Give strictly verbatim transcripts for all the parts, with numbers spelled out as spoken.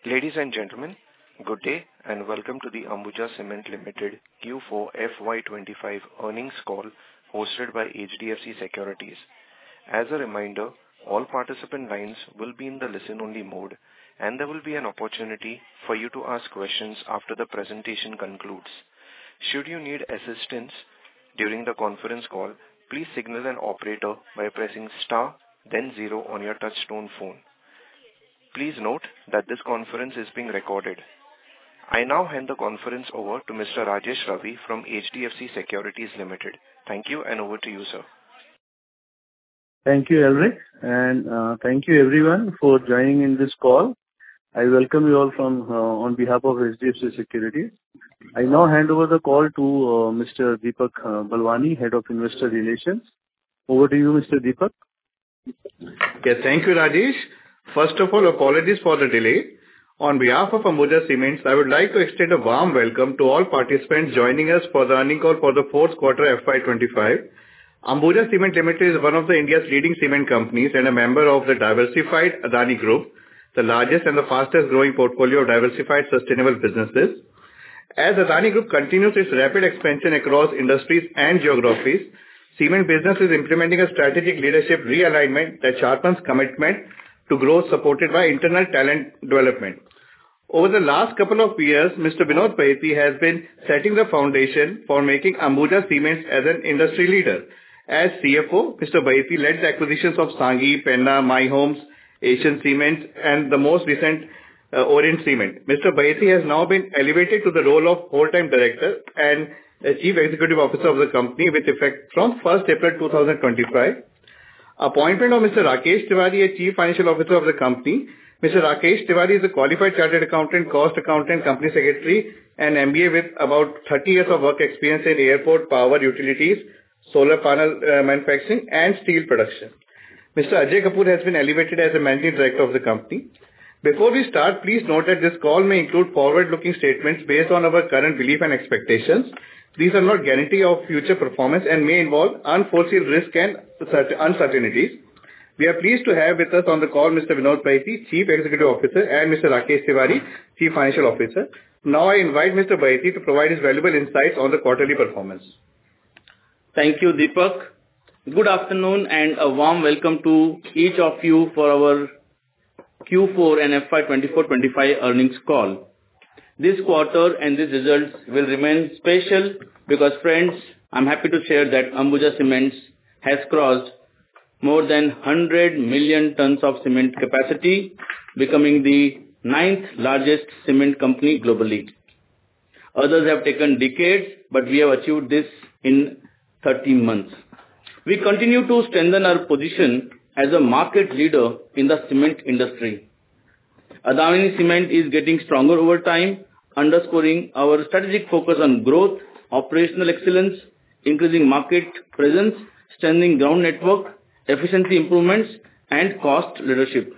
Ladies and gentlemen, good day and welcome to the Ambuja Cement Limited Q four F Y twenty-five earnings call hosted by H D F C Securities. As a reminder, all participant lines will be in the listen-only mode, and there will be an opportunity for you to ask questions after the presentation concludes. Should you need assistance during the conference call, please signal an operator by pressing star, then zero on your touch-tone phone. Please note that this conference is being recorded. I now hand the conference over to Mister Rajesh Ravi from H D F C Securities Limited. Thank you, and over to you, sir. Thank you, Elric, and uh, thank you everyone for joining in this call. I welcome you all from uh, on behalf of H D F C Securities. I now hand over the call to uh, Mister Deepak uh, Balwani, Head of Investor Relations. Over to you, Mister Deepak. Yes, thank you, Rajesh. First of all, apologies for the delay. On behalf of Ambuja Cements, I would like to extend a warm welcome to all participants joining us for the earnings call for the fourth quarter F Y twenty-five. Ambuja Cement Limited is one of the India's leading cement companies and a member of the diversified Adani Group, the largest and the fastest growing portfolio of diversified sustainable businesses. As Adani Group continues its rapid expansion across industries and geographies, cement business is implementing a strategic leadership realignment that sharpens commitment to growth supported by internal talent development. Over the last couple of years, Mister Vinod Bahety has been setting the foundation for making Ambuja Cements as an industry leader. As C F O, Mister Bahety led the acquisitions of Sanghi, Penna, My Homes, Asian Cements, and the most recent uh, Orient Cement. Mister Bahety has now been elevated to the role of whole-time director and uh, chief executive officer of the company with effect from first April two thousand twenty-five. Appointment of Mister Rakesh Tiwari as Chief Financial Officer of the company. Mister Rakesh Tiwari is a qualified chartered accountant, cost accountant, company secretary, and M B A with about thirty years of work experience in airport, power, utilities, solar panel uh, manufacturing, and steel production. Mister Ajay Kapoor has been elevated as the managing director of the company. Before we start, please note that this call may include forward-looking statements based on our current belief and expectations. These are not guarantee of future performance and may involve unforeseen risk and uncertainties. We are pleased to have with us on the call Mister Vinod Bahety, Chief Executive Officer, and Mister Rakesh Tiwari, Chief Financial Officer. Now I invite Mister Bahety to provide his valuable insights on the quarterly performance. Thank you, Deepak. Good afternoon and a warm welcome to each of you for our Q four and F Y twenty-four twenty-five earnings call. This quarter and these results will remain special because, friends, I'm happy to share that Ambuja Cements has crossed more than one hundred million tons of cement capacity, becoming the ninth largest cement company globally. Others have taken decades, but we have achieved this in thirteen months. We continue to strengthen our position as a market leader in the cement industry. Adani Cement is getting stronger over time, underscoring our strategic focus on growth, operational excellence, increasing market presence, strengthening ground network, efficiency improvements, and cost leadership.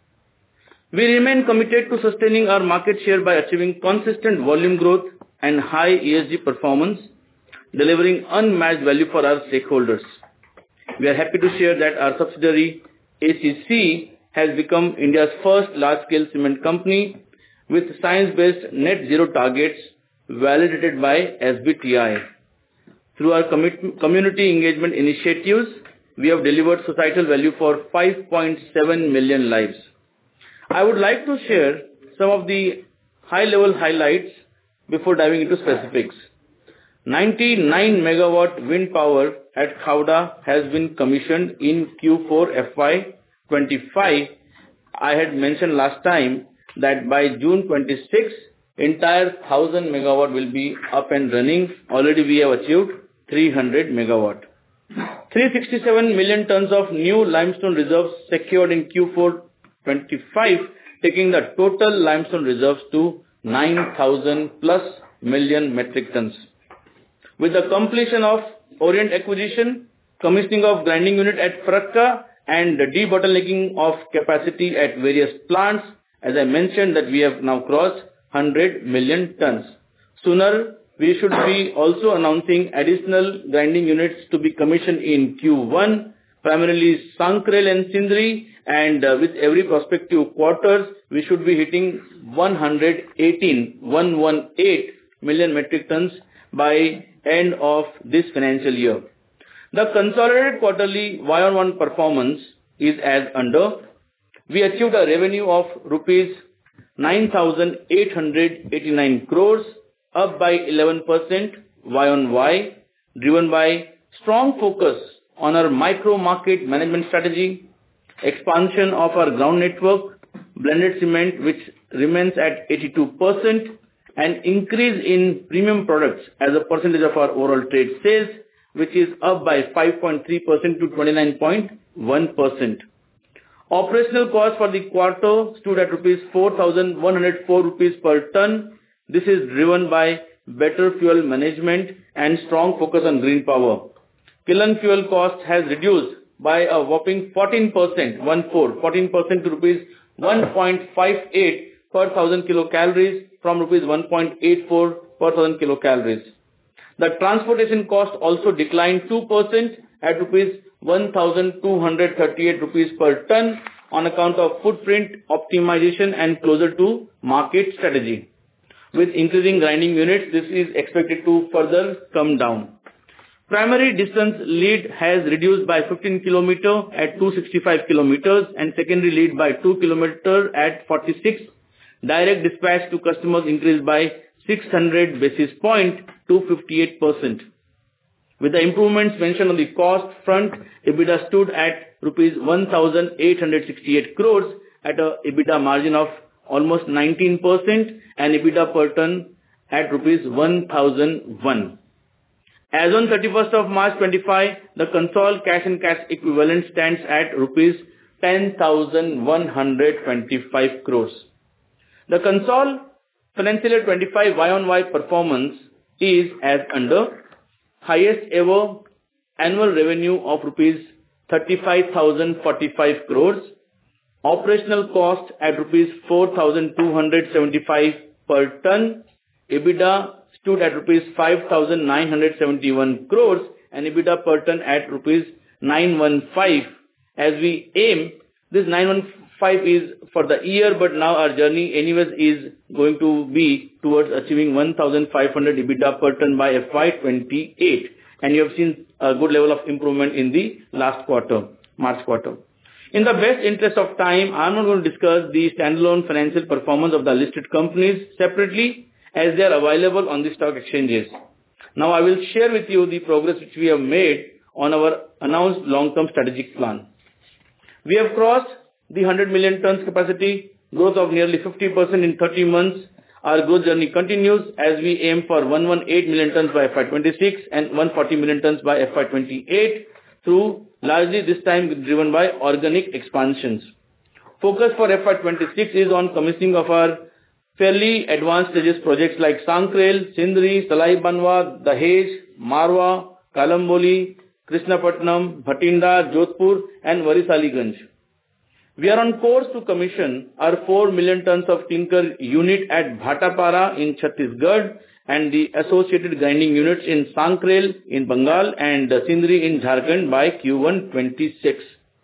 We remain committed to sustaining our market share by achieving consistent volume growth and high E S G performance, delivering unmatched value for our stakeholders. We are happy to share that our subsidiary A C C has become India's first large-scale cement company with science-based net zero targets validated by S B T I. Through our commit- community engagement initiatives, we have delivered societal value for five point seven million lives. I would like to share some of the high-level highlights before diving into specifics. ninety-nine megawatt wind power at Khavda has been commissioned in Q four F Y twenty-five. I had mentioned last time that by June twenty-sixth, entire one thousand megawatt will be up and running. Already we have achieved three hundred megawatt. three hundred sixty-seven million tons of new limestone reserves secured in Q four twenty-five, taking the total limestone reserves to nine thousand plus million metric tons. With the completion of Orient acquisition, commissioning of grinding unit at Farakka, and the debottlenecking of capacity at various plants, as I mentioned that we have now crossed one hundred million tons. Sooner, we should be also announcing additional grinding units to be commissioned in Q one, primarily Sankrail and Sindri, and uh, with every prospective quarters, we should be hitting one hundred eighteen million metric tons by end of this financial year. The consolidated quarterly Y on Y performance is as under. We achieved a revenue of rupees nine thousand eight hundred eighty-nine crores, up by eleven percent Y on Y, driven by strong focus on our micro market management strategy, expansion of our ground network, blended cement which remains at eighty-two percent, and increase in premium products as a percentage of our overall trade sales, which is up by five point three percent to twenty-nine point one percent. Operational cost for the quarter stood at rupees four thousand one hundred four rupees per ton. This is driven by better fuel management and strong focus on green power. Kiln fuel cost has reduced by a whopping fourteen percent, one four, fourteen percent to rupees one point five eight per thousand kilocalories from rupees one point eight four per thousand kilocalories. The transportation cost also declined two percent at rupees one thousand two hundred thirty-eight rupees per ton on account of footprint optimization and closer to market strategy. With increasing grinding units, this is expected to further come down. Primary distance lead has reduced by fifteen kilometers at two hundred sixty-five kilometers and secondary lead by two kilometers at forty-six. Direct dispatch to customers increased by six hundred basis points to fifty-eight percent. With the improvements mentioned on the cost front, EBITDA stood at rupees one thousand eight hundred sixty-eight crores at a EBITDA margin of almost nineteen percent and EBITDA per ton at rupees one thousand one. As on thirty-first of March twenty-five, the consolidated cash and cash equivalent stands at rupees ten thousand one hundred twenty-five crores. The consolidated financial year twenty-five Y on Y performance is as under. Highest ever annual revenue of rupees thirty-five thousand forty-five crores. Operational cost at rupees four thousand two hundred seventy-five per ton. EBITDA stood at rupees five thousand nine hundred seventy-one crores and EBITDA per ton at rupees nine hundred fifteen. As we aim, this nine hundred fifteen is for the year, but now our journey anyways is going to be towards achieving one thousand five hundred EBITDA per ton by F Y twenty-eight. And you have seen a good level of improvement in the last quarter, March quarter. In the best interest of time, I am not going to discuss the standalone financial performance of the listed companies separately as they are available on the stock exchanges. Now I will share with you the progress which we have made on our announced long-term strategic plan. We have crossed the one hundred million tons capacity, growth of nearly fifty percent in thirty months. Our growth journey continues as we aim for one hundred eighteen million tons by F Y twenty-six and one hundred forty million tons by F Y twenty-eight through largely this time driven by organic expansions. Focus for F Y twenty-six is on commissioning of our fairly advanced stages projects like Sankrail, Sindri, Salai Banwa, Dahej, Marwa, Kalamboli, Krishnapatnam, Bhatinda, Jodhpur and Varisaliganj. We are on course to commission our four million tons of clinker unit at Bhatapara in Chhattisgarh and the associated grinding units in Sankrail in Bengal and Sindri in Jharkhand by Q one twenty-six.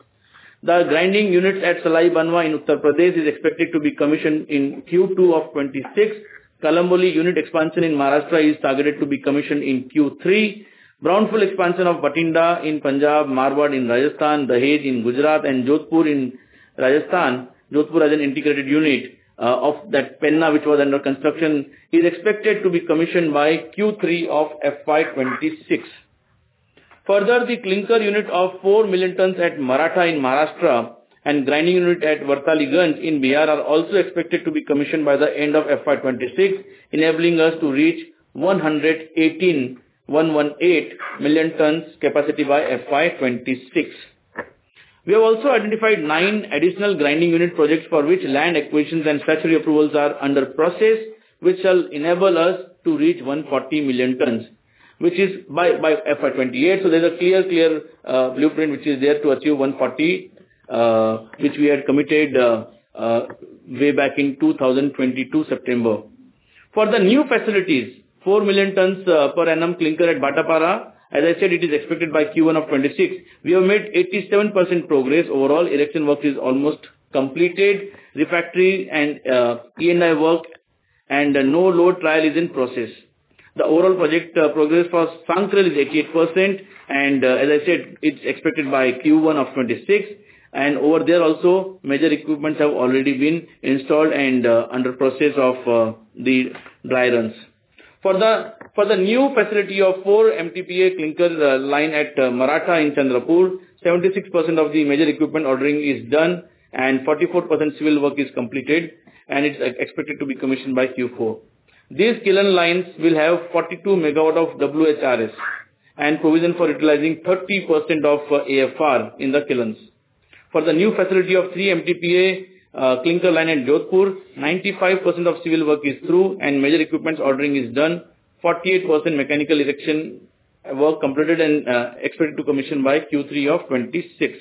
The grinding units at Salai Banwa in Uttar Pradesh is expected to be commissioned in Q two of twenty-six. Kalamboli unit expansion in Maharashtra is targeted to be commissioned in Q three. Brownfield expansion of Bhatinda in Punjab, Marwar in Rajasthan, Dahej in Gujarat and Jodhpur in Rajasthan, Jodhpur as an integrated unit uh, of that Penna which was under construction is expected to be commissioned by Q three of F Y twenty-six. Further, the clinker unit of four million tons at Maratha in Maharashtra and grinding unit at Varsaliganj in Bihar are also expected to be commissioned by the end of F Y twenty-six, enabling us to reach one hundred eighteen million tons capacity by F Y twenty-six. We have also identified nine additional grinding unit projects for which land acquisitions and statutory approvals are under process, which shall enable us to reach one hundred forty million tons, which is by, by F Y twenty-eight. So there is a clear, clear uh, blueprint which is there to achieve one hundred forty, uh, which we had committed uh, uh, way back in two thousand twenty-two September. For the new facilities, four million tons uh, per annum clinker at Bhatapara As I said, it is expected by Q one of twenty-six. We have made eighty-seven percent progress. Overall, erection work is almost completed. Refractory and uh, E and I work and uh, no load trial is in process. The overall project uh, progress for Sankrail is eighty-eight percent, and uh, as I said, it's expected by Q one of twenty-six. And over there also, major equipments have already been installed and uh, under process of uh, the dry runs. For the for the new facility of four M T P A clinker uh, line at uh, Maratha in Chandrapur, seventy-six percent of the major equipment ordering is done and forty-four percent civil work is completed, and it's uh, expected to be commissioned by Q four. These kiln lines will have forty-two megawatt of W H R S and provision for utilizing thirty percent of uh, A F R in the kilns. For the new facility of three M T P A uh, clinker line at Jodhpur, ninety-five percent of civil work is through and major equipment ordering is done. forty-eight percent mechanical erection work completed and uh, expected to commission by Q three of twenty-six.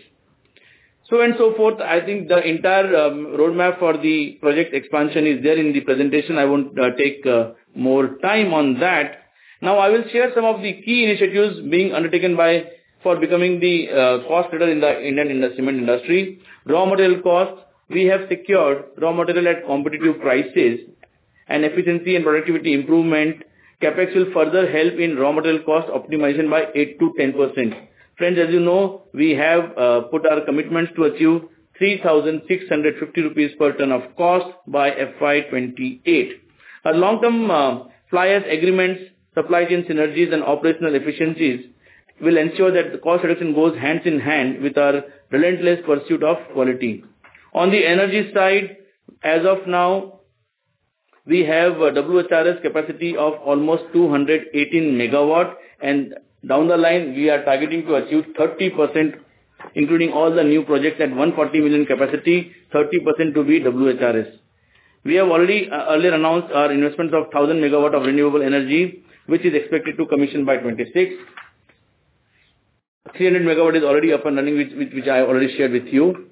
So and so forth. I think the entire um, roadmap for the project expansion is there in the presentation. I won't uh, take uh, more time on that. Now I will share some of the key initiatives being undertaken by for becoming the uh, cost leader in the Indian in the cement industry. Raw material costs. We have secured raw material at competitive prices and efficiency and productivity improvement. Capex will further help in raw material cost optimization by eight to ten percent. Friends, as you know, we have uh, put our commitments to achieve three thousand six hundred fifty rupees per ton of cost by F Y twenty-eight. Our long-term uh, fly ash agreements, supply chain synergies and operational efficiencies will ensure that the cost reduction goes hands in hand with our relentless pursuit of quality. On the energy side, as of now, we have a W H R S capacity of almost two hundred eighteen megawatt, and down the line we are targeting to achieve thirty percent, including all the new projects at one hundred forty million capacity, thirty percent to be W H R S. We have already uh, earlier announced our investments of one thousand megawatt of renewable energy, which is expected to commission by twenty-six. three hundred megawatt is already up and running, which, which, which I have already shared with you.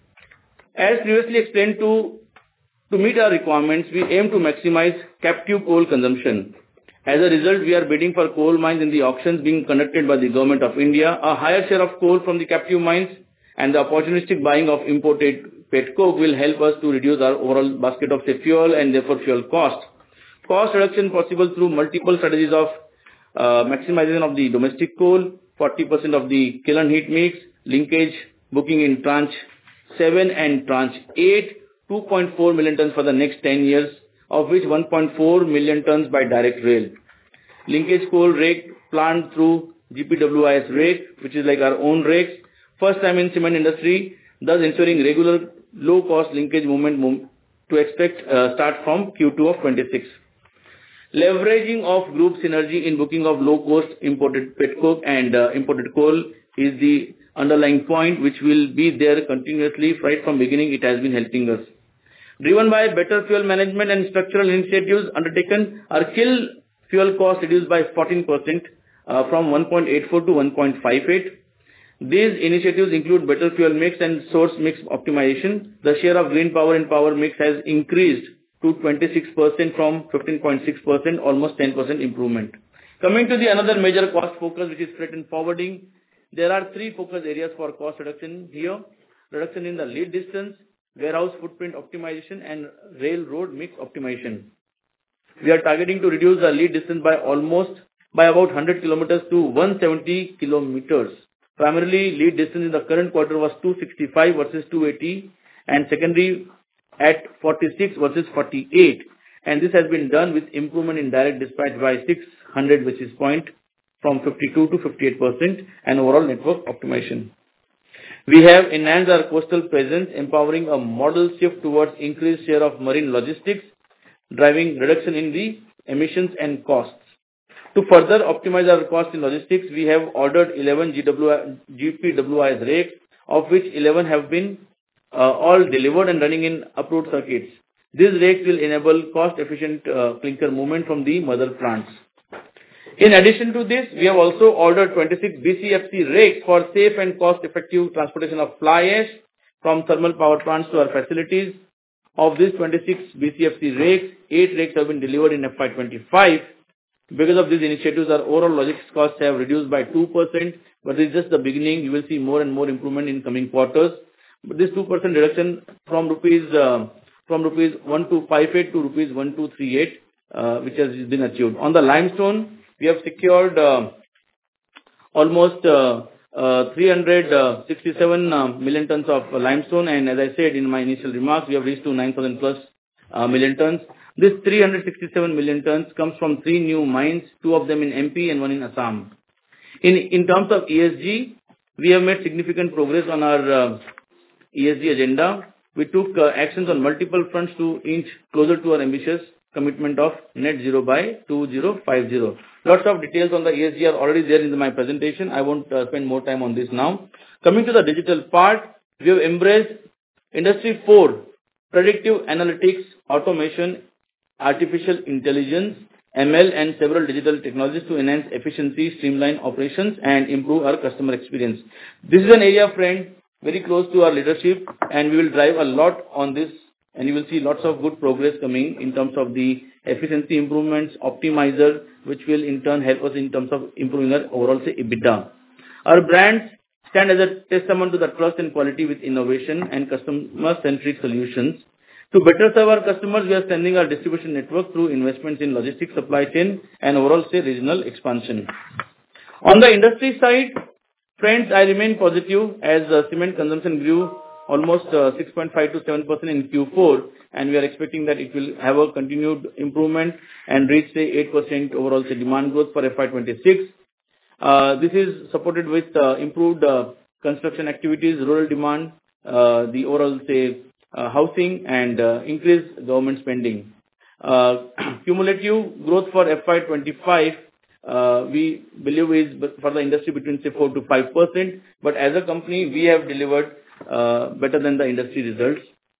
As previously explained, to To meet our requirements, we aim to maximize captive coal consumption. As a result, we are bidding for coal mines in the auctions being conducted by the Government of India. A higher share of coal from the captive mines and the opportunistic buying of imported pet coke will help us to reduce our overall basket of say, fuel and therefore fuel cost. Cost reduction possible through multiple strategies of uh, maximization of the domestic coal, forty percent of the kiln heat mix, linkage, booking in tranche seven and tranche eight, two point four million tons for the next ten years, of which one point four million tons by direct rail. Linkage coal rake planned through G P W I S rake, which is like our own rakes. First time in cement industry, thus ensuring regular low cost linkage movement move to expect uh, start from Q two of twenty-six. Leveraging of group synergy in booking of low cost imported pet coke and uh, imported coal is the underlying point which will be there continuously right from beginning. It has been helping us. Driven by better fuel management and structural initiatives undertaken, our kiln fuel cost reduced by fourteen percent uh, from one point eight four to one point five eight. These initiatives include better fuel mix and source mix optimization. The share of green power in power mix has increased to twenty-six percent from fifteen point six percent, almost ten percent improvement. Coming to the another major cost focus, which is freight and forwarding, there are three focus areas for cost reduction here: reduction in the lead distance, warehouse footprint optimization, and railroad mix optimization. We are targeting to reduce the lead distance by almost by about one hundred kilometers to one hundred seventy kilometers. Primarily, lead distance in the current quarter was two sixty-five versus two eighty, and secondary at forty-six versus forty-eight. And this has been done with improvement in direct dispatch by six hundred basis point from fifty-two to fifty-eight percent and overall network optimization. We have enhanced our coastal presence, empowering a model shift towards increased share of marine logistics, driving reduction in the emissions and costs. To further optimize our cost in logistics, we have ordered eleven G P W I S rakes, of which eleven have been uh, all delivered and running in approved circuits. These rakes will enable cost-efficient uh, clinker movement from the mother plants. In addition to this, we have also ordered twenty-six B C F C rakes for safe and cost-effective transportation of fly ash from thermal power plants to our facilities. Of these twenty-six B C F C rakes, eight rakes have been delivered in F Y twenty-five. Because of these initiatives, our overall logistics costs have reduced by two percent, but this is just the beginning. You will see more and more improvement in coming quarters. But this two percent reduction from rupees uh, from rupees one two five eight to rupees one two three eight, uh, which has been achieved. On the limestone, we have secured uh, almost uh, uh, three hundred sixty-seven uh, million tons of limestone, and as I said in my initial remarks, we have reached to nine thousand plus uh, million tons. This three hundred sixty-seven million tons comes from three new mines, two of them in M P and one in Assam. In in terms of E S G, we have made significant progress on our uh, E S G agenda. We took uh, actions on multiple fronts to inch closer to our ambitious commitment of net zero by two thousand fifty. Lots of details on the E S G are already there in my presentation. I won't uh, spend more time on this now. Coming to the digital part, we have embraced Industry four, predictive analytics, automation, artificial intelligence, M L, and several digital technologies to enhance efficiency, streamline operations, and improve our customer experience. This is an area, friend, very close to our leadership, and we will drive a lot on this, and you will see lots of good progress coming in terms of the efficiency improvements, optimizer, which will in turn help us in terms of improving our overall say EBITDA. Our brands stand as a testament to the trust and quality with innovation and customer-centric solutions. To better serve our customers, we are strengthening our distribution network through investments in logistics, supply chain, and overall say regional expansion. On the industry side, friends, I remain positive as uh, cement consumption grew almost uh, six point five to seven percent in Q four, and we are expecting that it will have a continued improvement and reach say eight percent overall say demand growth for F Y twenty-six. Uh, this is supported with uh, improved uh, construction activities, rural demand, uh, the overall say uh, housing, and uh, increased government spending. Uh, cumulative growth for F Y twenty-five, uh, we believe is for the industry between say four to five percent, but as a company we have delivered uh, better than the industry results.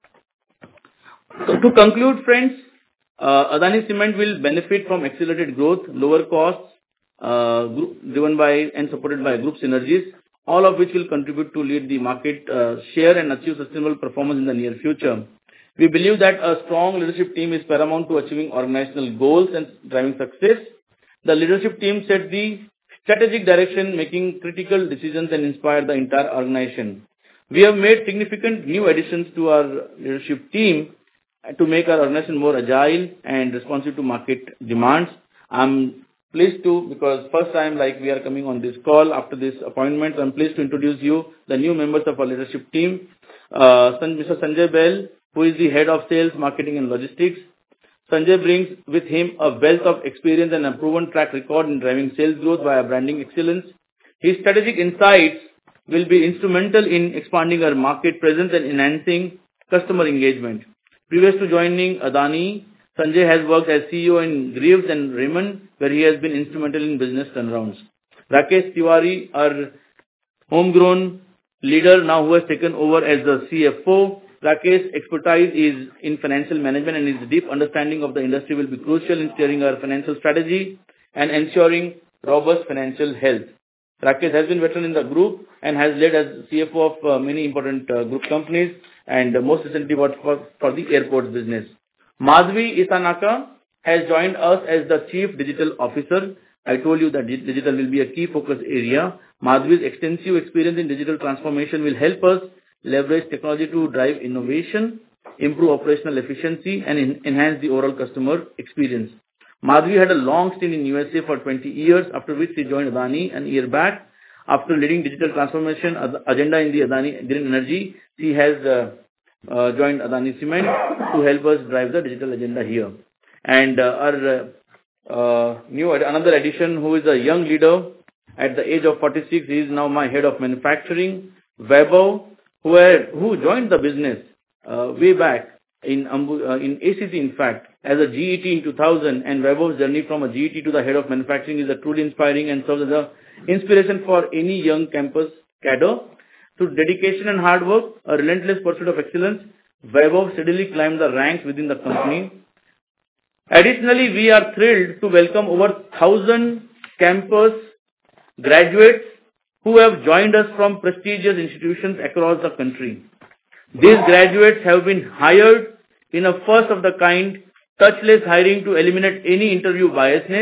So to conclude, friends, uh, Adani Cement will benefit from accelerated growth, lower costs, uh, group, driven by and supported by group synergies, all of which will contribute to lead the market uh, share and achieve sustainable performance in the near future. We believe that a strong leadership team is paramount to achieving organizational goals and driving success. The leadership team set the strategic direction, making critical decisions and inspire the entire organization. We have made significant new additions to our leadership team to make our organization more agile and responsive to market demands. I'm pleased to, because first time like we are coming on this call after this appointment, I'm pleased to introduce you the new members of our leadership team. Uh, Mister Sanjay Bell, who is the head of sales, marketing and logistics. Sanjay brings with him a wealth of experience and a proven track record in driving sales growth via branding excellence. His strategic insights will be instrumental in expanding our market presence and enhancing customer engagement. Previous to joining Adani, Sanjay has worked as C E O in Greaves and Raymond, where he has been instrumental in business turnarounds. Rakesh Tiwari, our homegrown leader now who has taken over as the C F O. Rakesh's expertise is in financial management, and his deep understanding of the industry will be crucial in steering our financial strategy and ensuring robust financial health. Rakesh has been veteran in the group and has led as C F O of uh, many important uh, group companies, and uh, most recently worked for, for the airports business. Madhvi Isanaka has joined us as the Chief Digital Officer. I told you that digital will be a key focus area. Madhvi's extensive experience in digital transformation will help us leverage technology to drive innovation, improve operational efficiency, and in, enhance the overall customer experience. Madhvi had a long stint in U S A for twenty years, after which she joined Adani an year back. After leading digital transformation agenda in the Adani Green Energy, she has uh, uh, joined Adani Cement to help us drive the digital agenda here. And uh, our uh, uh, new another addition, who is a young leader at the age of forty-six, he is now my head of manufacturing, Vaibhav, who had, who joined the business uh, way back in Ambu, uh, in A C C, in fact, as a G E T in two thousand, and Vaibhav's journey from a G E T to the head of manufacturing is a truly inspiring and serves as a inspiration for any young campus cadre. Through dedication and hard work, a relentless pursuit of excellence, Vaibhav steadily climbed the ranks within the company. Additionally, we are thrilled to welcome over one thousand campus graduates who have joined us from prestigious institutions across the country. These graduates have been hired in a first-of-the-kind, touchless hiring to eliminate any interview biasness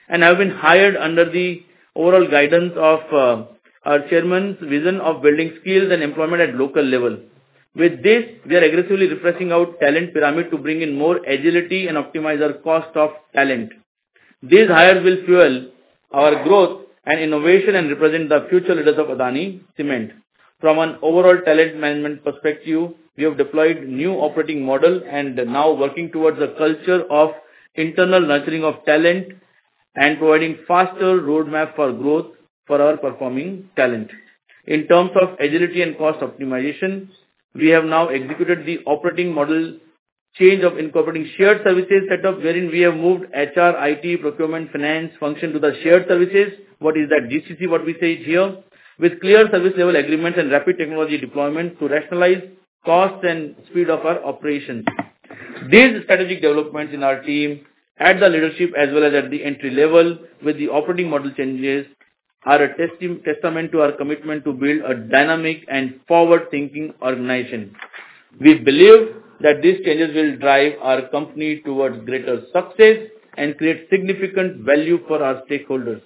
and have been hired under the overall guidance of uh, our chairman's vision of building skills and employment at local level. With this, we are aggressively refreshing our talent pyramid to bring in more agility and optimize our cost of talent. These hires will fuel our growth and innovation and represent the future leaders of Adani Cement. From an overall talent management perspective, we have deployed new operating model and now working towards a culture of internal nurturing of talent and providing faster roadmap for growth for our performing talent. In terms of agility and cost optimization, we have now executed the operating model change of incorporating shared services setup, wherein we have moved H R, I T, procurement, finance function to the shared services. What is that? G C C, what we say here, with clear service level agreements and rapid technology deployment to rationalize costs and speed of our operations. These strategic developments in our team at the leadership as well as at the entry level with the operating model changes are a testi- testament to our commitment to build a dynamic and forward-thinking organization. We believe that these changes will drive our company towards greater success and create significant value for our stakeholders.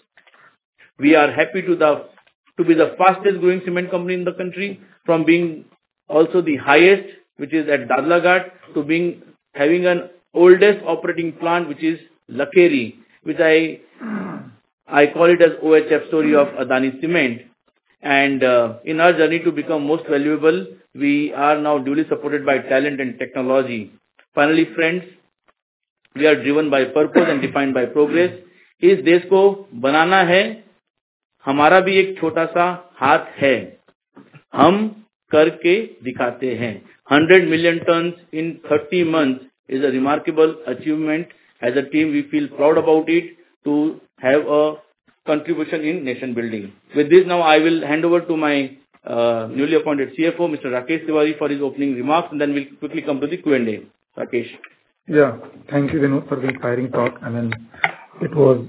We are happy to, the, to be the fastest growing cement company in the country, from being also the highest, which is at Dadlaghat, to being having an oldest operating plant, which is Lakeri, which I I call it as O H F story of Adani Cement. And uh, in our journey to become most valuable, we are now duly supported by talent and technology. Finally, friends, we are driven by purpose and defined by progress. इस देश को बनाना है, हमारा भी एक छोटा सा हाथ है, हम करके दिखाते हैं. one hundred million tons in thirty months is a remarkable achievement. As a team, we feel proud about it to have a contribution in nation building. With this, now I will hand over to my uh, newly appointed C F O, Mister Rakesh Tiwari, for his opening remarks, and then we'll quickly come to the Q and A. Rakesh. Yeah, thank you, Vinod, for the inspiring talk. I mean, it was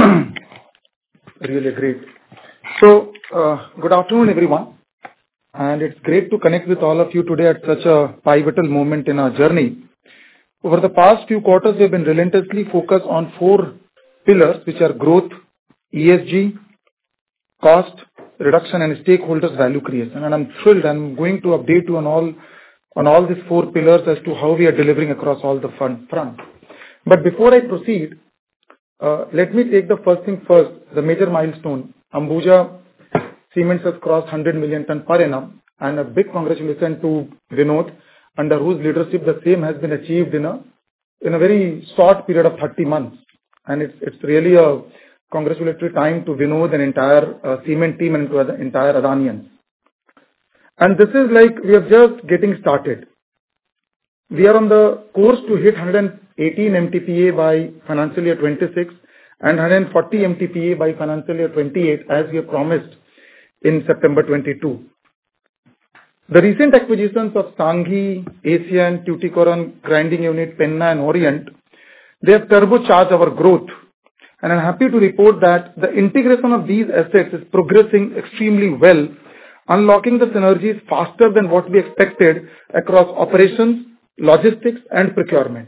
really great. So, uh, good afternoon, everyone. And it's great to connect with all of you today at such a pivotal moment in our journey. Over the past few quarters, we have been relentlessly focused on four pillars, which are growth, E S G, cost reduction, and stakeholders value creation. And I'm thrilled. I'm going to update you on all on all these four pillars as to how we are delivering across all the front. front. But before I proceed, uh, let me take the first thing first, the major milestone. Ambuja Cements has crossed one hundred million ton per annum, and a big congratulations to Vinod, under whose leadership the same has been achieved in a in a very short period of thirty months. And it's it's really a congratulatory time to Vinod and entire uh, cement team and to the entire Adanians. And this is like we are just getting started. We are on the course to hit one hundred eighteen M T P A by financial year twenty-six and one hundred forty M T P A by financial year twenty-eight, as we have promised in September twenty-two. The recent acquisitions of Sanghi, Asian, Tuticorin, Grinding Unit, Penna and Orient, they have turbocharged our growth. And I'm happy to report that the integration of these assets is progressing extremely well, unlocking the synergies faster than what we expected across operations, logistics and procurement.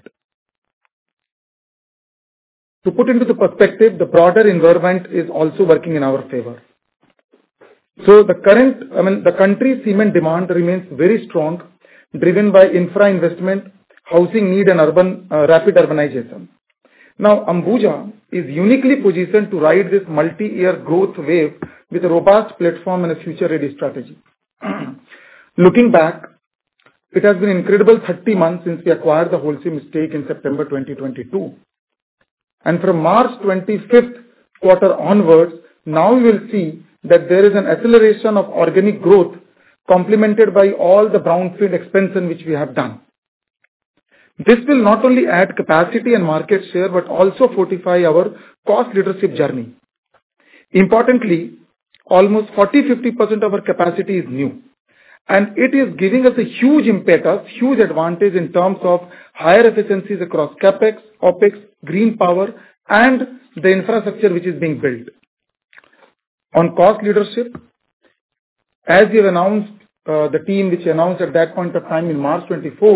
To put into the perspective, the broader environment is also working in our favor. So the current, I mean, the country's cement demand remains very strong, driven by infra investment, housing need and urban uh, rapid urbanization. Now, Ambuja is uniquely positioned to ride this multi-year growth wave with a robust platform and a future-ready strategy. Looking back, it has been incredible thirty months since we acquired the Holcim stake in September twenty twenty-two. And from March twenty-fifth quarter onwards, now we will see that there is an acceleration of organic growth complemented by all the brownfield expansion which we have done. This will not only add capacity and market share, but also fortify our cost leadership journey. Importantly, almost forty to fifty percent of our capacity is new. And it is giving us a huge impetus, huge advantage in terms of higher efficiencies across CapEx, OpEx, green power, and the infrastructure which is being built. On cost leadership, as we have announced, uh, the team which announced at that point of time in March twenty-four,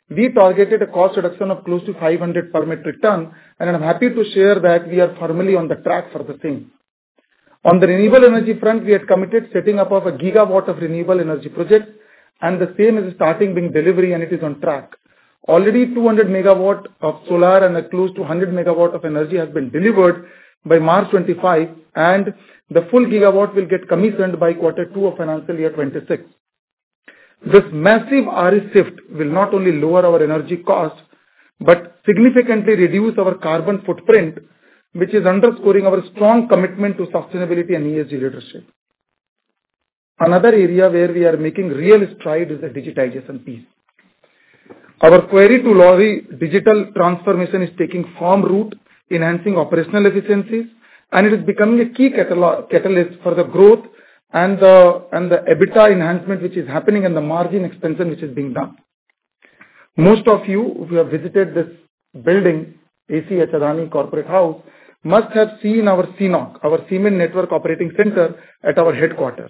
we targeted a cost reduction of close to five hundred per metric ton, and I'm happy to share that we are firmly on the track for the same. On the renewable energy front, we had committed setting up of a gigawatt of renewable energy projects, and the same is starting being delivery, and it is on track. Already two hundred megawatt of solar and a close to one hundred megawatt of energy has been delivered by March twenty-five, and the full gigawatt will get commissioned by quarter two of financial year twenty-six. This massive R E shift will not only lower our energy cost, but significantly reduce our carbon footprint, which is underscoring our strong commitment to sustainability and E S G leadership. Another area where we are making real stride is the digitization piece. Our query to lorry digital transformation is taking firm root, enhancing operational efficiencies, and it is becoming a key catalyst for the growth and the, and the EBITDA enhancement which is happening and the margin expansion which is being done. Most of you who have visited this building, A C H Adani Corporate House, must have seen our C N O C, our Cement Network Operating Center at our headquarters.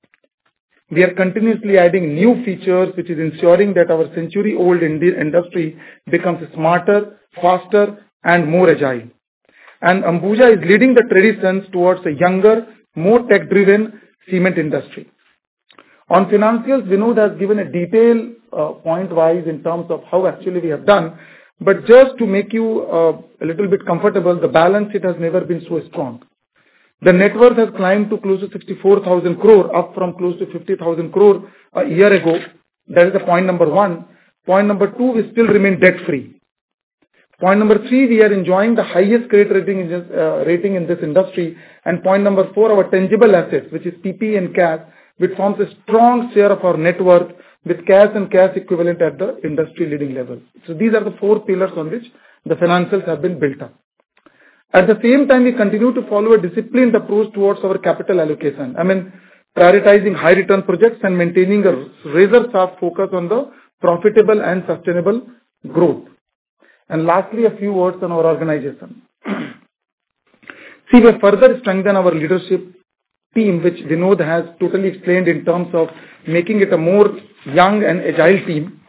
We are continuously adding new features which is ensuring that our century-old industry becomes smarter, faster and more agile. And Ambuja is leading the traditions towards a younger, more tech-driven cement industry. On financials, Vinod has given a detail uh, point-wise in terms of how actually we have done. But just to make you uh, a little bit comfortable, the balance sheet has never been so strong. The net worth has climbed to close to sixty-four thousand crore, up from close to fifty thousand crore a year ago. That is the point number one. Point number two, we still remain debt-free. Point number three, we are enjoying the highest credit rating in this, uh, rating in this industry. And point number four, our tangible assets, which is P P E and cash, which forms a strong share of our net worth, with cash and cash equivalent at the industry leading level. So these are the four pillars on which the financials have been built up. At the same time, we continue to follow a disciplined approach towards our capital allocation. I mean, prioritizing high return projects and maintaining a razor sharp focus on the profitable and sustainable growth. And lastly, a few words on our organization. See, we have further strengthened our leadership team, which Vinod has totally explained in terms of making it a more young and agile team,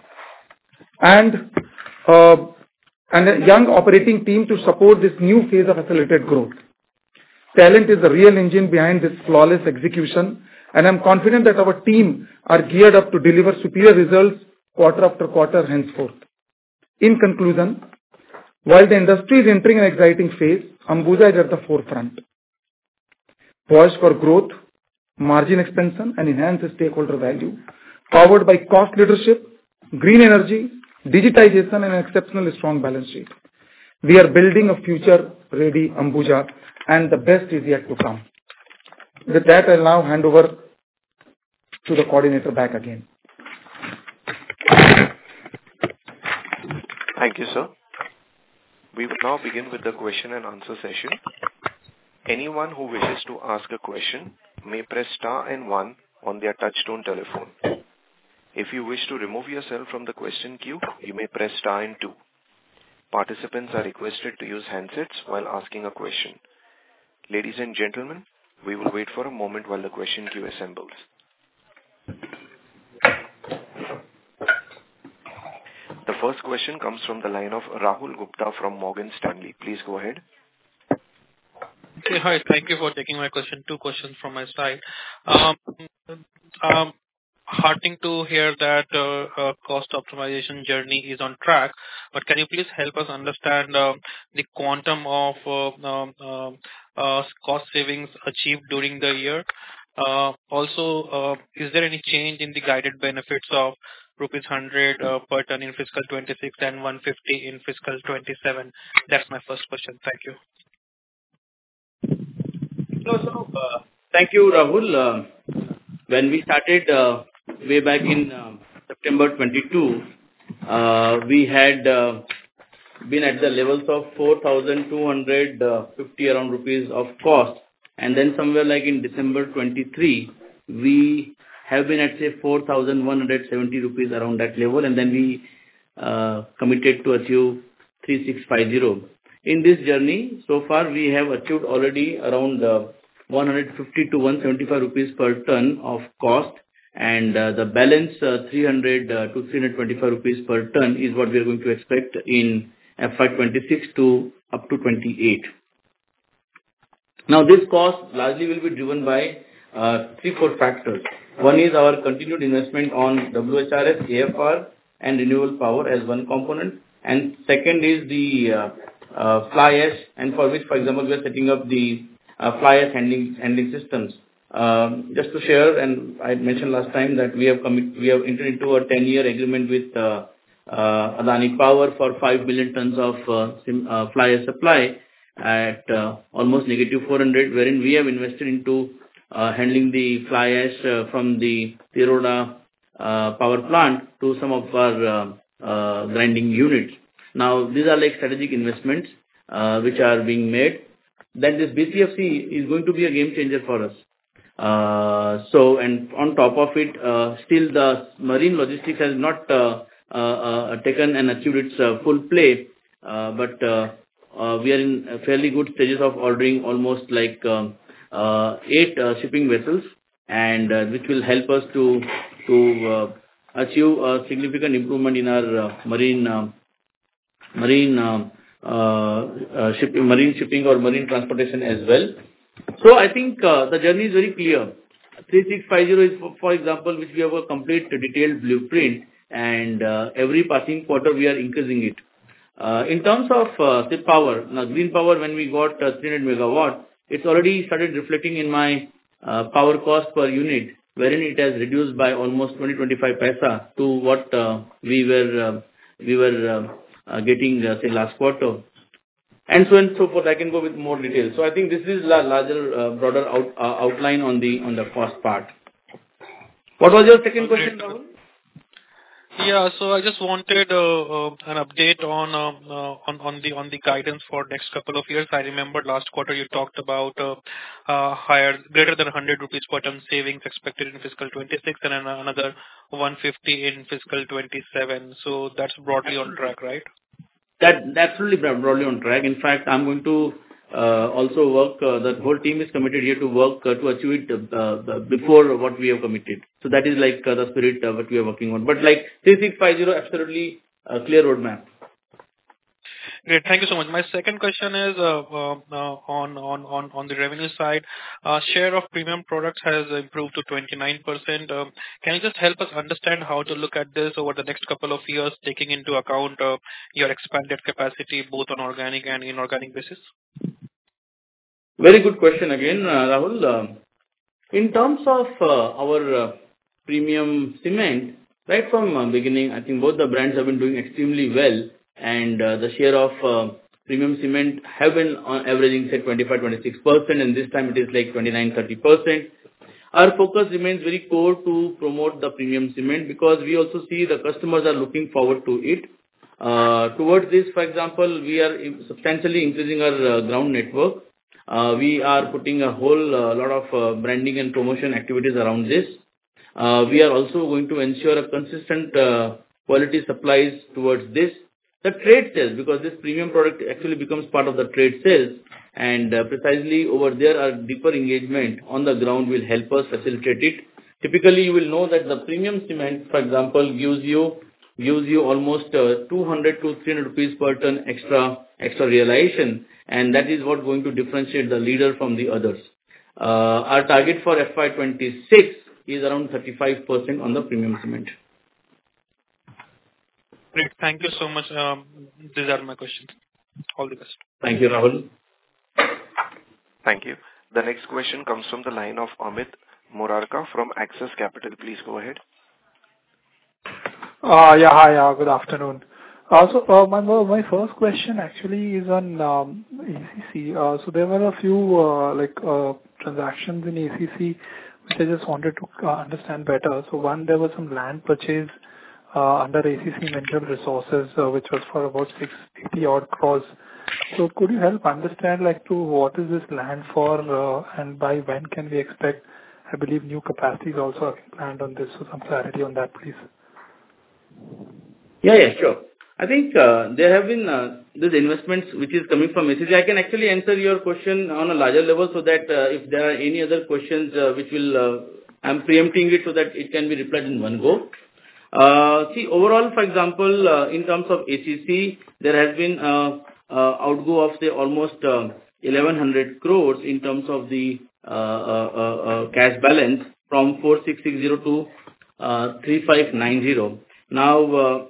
and uh, and a young operating team to support this new phase of accelerated growth. Talent is the real engine behind this flawless execution, and I'm confident that our team are geared up to deliver superior results quarter after quarter henceforth. In conclusion, while the industry is entering an exciting phase, Ambuja is at the forefront, poised for growth, margin expansion and enhanced stakeholder value, powered by cost leadership, green energy, digitization and an exceptionally strong balance sheet. We are building a future-ready Ambuja, and the best is yet to come. With that, I'll now hand over to the coordinator back again. Thank you, sir. We will now begin with the question and answer session. Anyone who wishes to ask a question may press star and one on their touchtone telephone. If you wish to remove yourself from the question queue, you may press star and two. Participants are requested to use handsets while asking a question. Ladies and gentlemen, we will wait for a moment while the question queue assembles. The first question comes from the line of Rahul Gupta from Morgan Stanley. Please go ahead. Okay, hi. Thank you for taking my question. Two questions from my side. Um, um, heartening to hear that uh, uh, cost optimization journey is on track, but can you please help us understand uh, the quantum of uh, um, uh, uh, cost savings achieved during the year? Uh, also, uh, is there any change in the guided benefits of rupees one hundred uh, per ton in fiscal twenty-six and one hundred fifty in fiscal twenty-seven? That's my first question. Thank you. So, so uh, thank you, Rahul. Uh, when we started uh, way back in uh, September twenty-two, uh, we had uh, been at the levels of four thousand two hundred fifty around rupees of cost, and then somewhere like in December twenty-three, we have been at say four thousand one hundred seventy rupees around that level, and then we uh, committed to achieve three thousand six hundred fifty. In this journey, so far we have achieved already around uh, one hundred fifty to one hundred seventy-five rupees per ton of cost, and uh, the balance uh, three hundred uh, to three hundred twenty-five rupees per ton is what we are going to expect in F Y twenty-six to up to twenty-eight. Now, this cost largely will be driven by uh, three, four factors. One is our continued investment on W H R S, A F R, and renewable power as one component. And second is the uh, uh, fly ash, and for which, for example, we are setting up the uh, fly ash handling, handling systems. Um, just to share, and I mentioned last time that we have commit, we have entered into a ten-year agreement with uh, uh, Adani Power for five million tons of uh, sim, uh, fly ash supply at uh, almost negative four hundred, wherein we have invested into uh, handling the fly ash uh, from the Tiroda uh, power plant to some of our uh, uh, grinding units. Now, these are like strategic investments uh, which are being made. Then this B C F C is going to be a game changer for us. Uh, so, and on top of it, uh, still the marine logistics has not uh, uh, uh, taken and achieved its uh, full play, uh, but uh, uh, we are in fairly good stages of ordering almost like um, uh, eight uh, shipping vessels, and uh, which will help us to to uh, achieve a significant improvement in our uh, marine uh, marine uh, uh, uh, shipping, marine shipping or marine transportation as well. So I think uh, the journey is very clear. three six five zero is, for, for example, which we have a complete detailed blueprint, and uh, every passing quarter we are increasing it. Uh, in terms of uh, the power, now green power, when we got uh, three hundred megawatt, it's already started reflecting in my uh, power cost per unit, wherein it has reduced by almost twenty to twenty-five paisa to what uh, we were uh, we were uh, uh, getting uh, say last quarter. And so on and so forth. I can go with more details. So I think this is a larger, uh, broader out, uh, outline on the on the cost part. What was your second question, Rahul? Yeah, so I just wanted uh, uh, an update on uh, uh, on on the on the guidance for next couple of years. I remember last quarter you talked about uh, uh, higher, greater than one hundred rupees per ton savings expected in fiscal twenty-six, and another one hundred fifty in fiscal twenty-seven. So that's broadly on track, right? That that's absolutely broadly on track. In fact, I'm going to uh, also work. Uh, the whole team is committed here to work uh, to achieve it uh, before what we have committed. So that is like uh, the spirit uh, what we are working on. But like three six five zero, absolutely uh, clear roadmap. Great. Thank you so much. My second question is uh, uh, on on on on the revenue side. Uh, Share of premium products has improved to twenty-nine percent. Um, Can you just help us understand how to look at this over the next couple of years, taking into account uh, your expanded capacity, both on organic and inorganic basis? Very good question again, uh, Rahul. Uh, In terms of uh, our uh, premium cement, right from uh, beginning, I think both the brands have been doing extremely well. And uh, the share of uh, premium cement have been on averaging say twenty-five to twenty-six percent, and this time it is like twenty-nine to thirty percent. Our focus remains very core to promote the premium cement, because we also see the customers are looking forward to it. Uh, towards this, for example, we are substantially increasing our uh, ground network. Uh, we are putting a whole uh, lot of uh, branding and promotion activities around this. Uh, we are also going to ensure a consistent uh, quality supplies towards this. The trade sales, because this premium product actually becomes part of the trade sales, and uh, precisely over there our deeper engagement on the ground will help us facilitate it. Typically, you will know that the premium cement, for example, gives you gives you almost uh, two hundred to three hundred rupees per ton extra extra realization, and that is what going to differentiate the leader from the others. Uh, our target for F Y twenty-six is around thirty-five percent on the premium cement. Great. Thank you so much. Um, these are my questions. All the best. Thank you, Rahul. Thank you. The next question comes from the line of Amit Murarka from Axis Capital. Please go ahead. Uh, yeah, hi, uh, good afternoon. Uh, so uh, my my first question actually is on um, A C C. Uh, so there were a few uh, like uh, transactions in A C C which I just wanted to uh, understand better. So one, there was some land purchase uh, under A C C Mineral Resources, uh, which was for about six hundred eighty odd crores. So could you help understand like to what is this land for, uh, and by when can we expect? I believe new capacities also are planned on this. So some clarity on that, please. Yeah, yeah, sure. I think uh, there have been uh, these investments which is coming from A C C. I can actually answer your question on a larger level, so that uh, if there are any other questions uh, which will uh, I'm preempting it so that it can be replied in one go. Uh, see, overall, for example, uh, in terms of A C C, there has been uh, uh, outgo of say almost uh, eleven hundred crores in terms of the uh, uh, uh, uh, cash balance from four six six zero to uh, three five nine zero. Now, uh,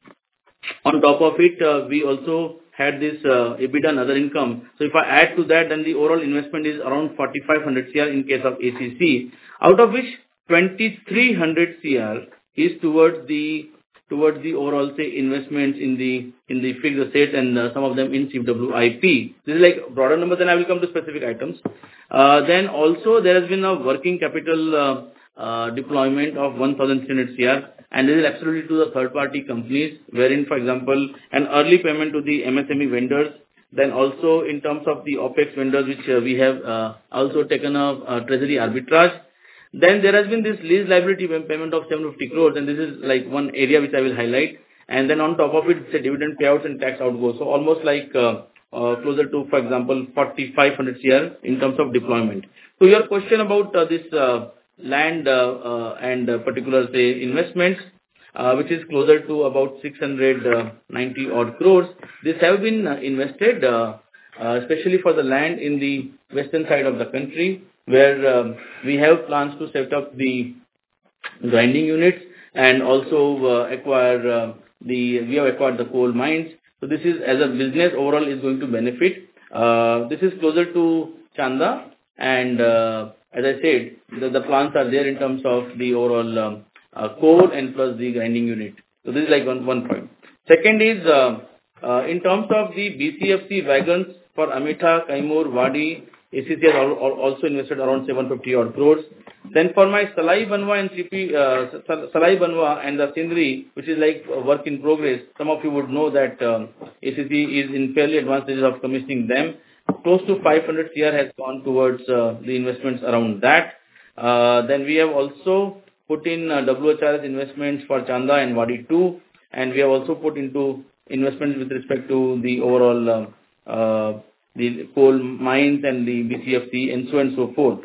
on top of it, uh, we also had this uh, EBITDA and other income. So if I add to that, then the overall investment is around forty-five hundred crore in case of A C C, out of which twenty-three hundred crore is towards the towards the overall say investments in the in the fixed assets and uh, some of them in C W I P. This is like broader number. Then I will come to specific items. Uh, then also there has been a working capital uh, uh, deployment of one thousand three hundred crore. And this is absolutely to the third-party companies, wherein, for example, an early payment to the M S M E vendors, then also in terms of the OpEx vendors, which uh, we have uh, also taken a uh, treasury arbitrage. Then there has been this lease liability payment of seven hundred fifty crores, and this is like one area which I will highlight. And then on top of it, it's a dividend payouts and tax outgo. So almost like uh, uh, closer to, for example, forty-five hundred crore in terms of deployment. So your question about uh, this uh, land uh, uh, and uh, particular say investments, uh, which is closer to about six hundred ninety odd crores. These have been uh, invested uh, uh, especially for the land in the western side of the country, where um, we have plans to set up the grinding units and also uh, acquire uh, the we have acquired the coal mines. So this is, as a business overall, is going to benefit. Uh, this is closer to Chanda, and uh, as I said, the, the plans are there in terms of the overall um, uh, coal and plus the grinding unit. So this is like one, one point. Second is uh, uh, in terms of the B C F C wagons for Amitha, Kaimur, Wadi, A C C has al al also invested around seven hundred fifty odd crores. Then for my Salai Banwa and C P, uh, Salai Banwa and the Sindri, which is like a work in progress, some of you would know that um, A C C is in fairly advanced stages of commissioning them. Close to five hundred crore has gone towards uh, the investments around that. Uh, then we have also put in uh, W H R S investments for Chanda and Wadi two, and we have also put into investments with respect to the overall uh, uh, the coal mines and the B C F C and so on and so forth.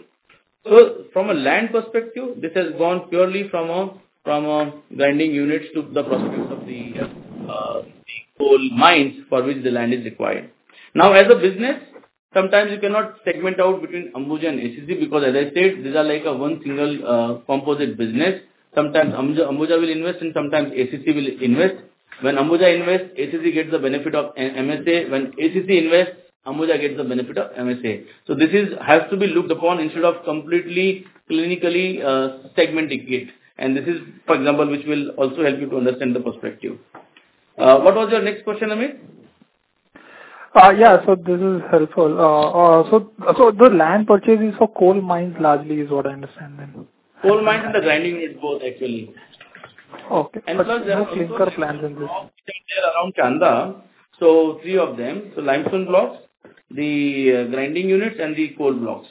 So from a land perspective, this has gone purely from a from a grinding units to the prospects of the, uh, the coal mines for which the land is required. Now, as a business, sometimes you cannot segment out between Ambuja and A C C because, as I said, these are like a one single uh, composite business. Sometimes Ambuja, Ambuja will invest and sometimes A C C will invest. When Ambuja invests, A C C gets the benefit of M S A. When A C C invests, Ambuja gets the benefit of M S A. So this is has to be looked upon instead of completely clinically uh, segmenting it. And this is, for example, which will also help you to understand the perspective. Uh, what was your next question, Amit? Uh, yeah, so this is helpful. Uh, uh, so, so the land purchase is for coal mines largely, is what I understand then. Coal mines and the grinding units both actually. Okay. And but plus there no are clinker also plans in this. there around Chanda. So three of them. So limestone blocks, the uh, grinding units, and the coal blocks.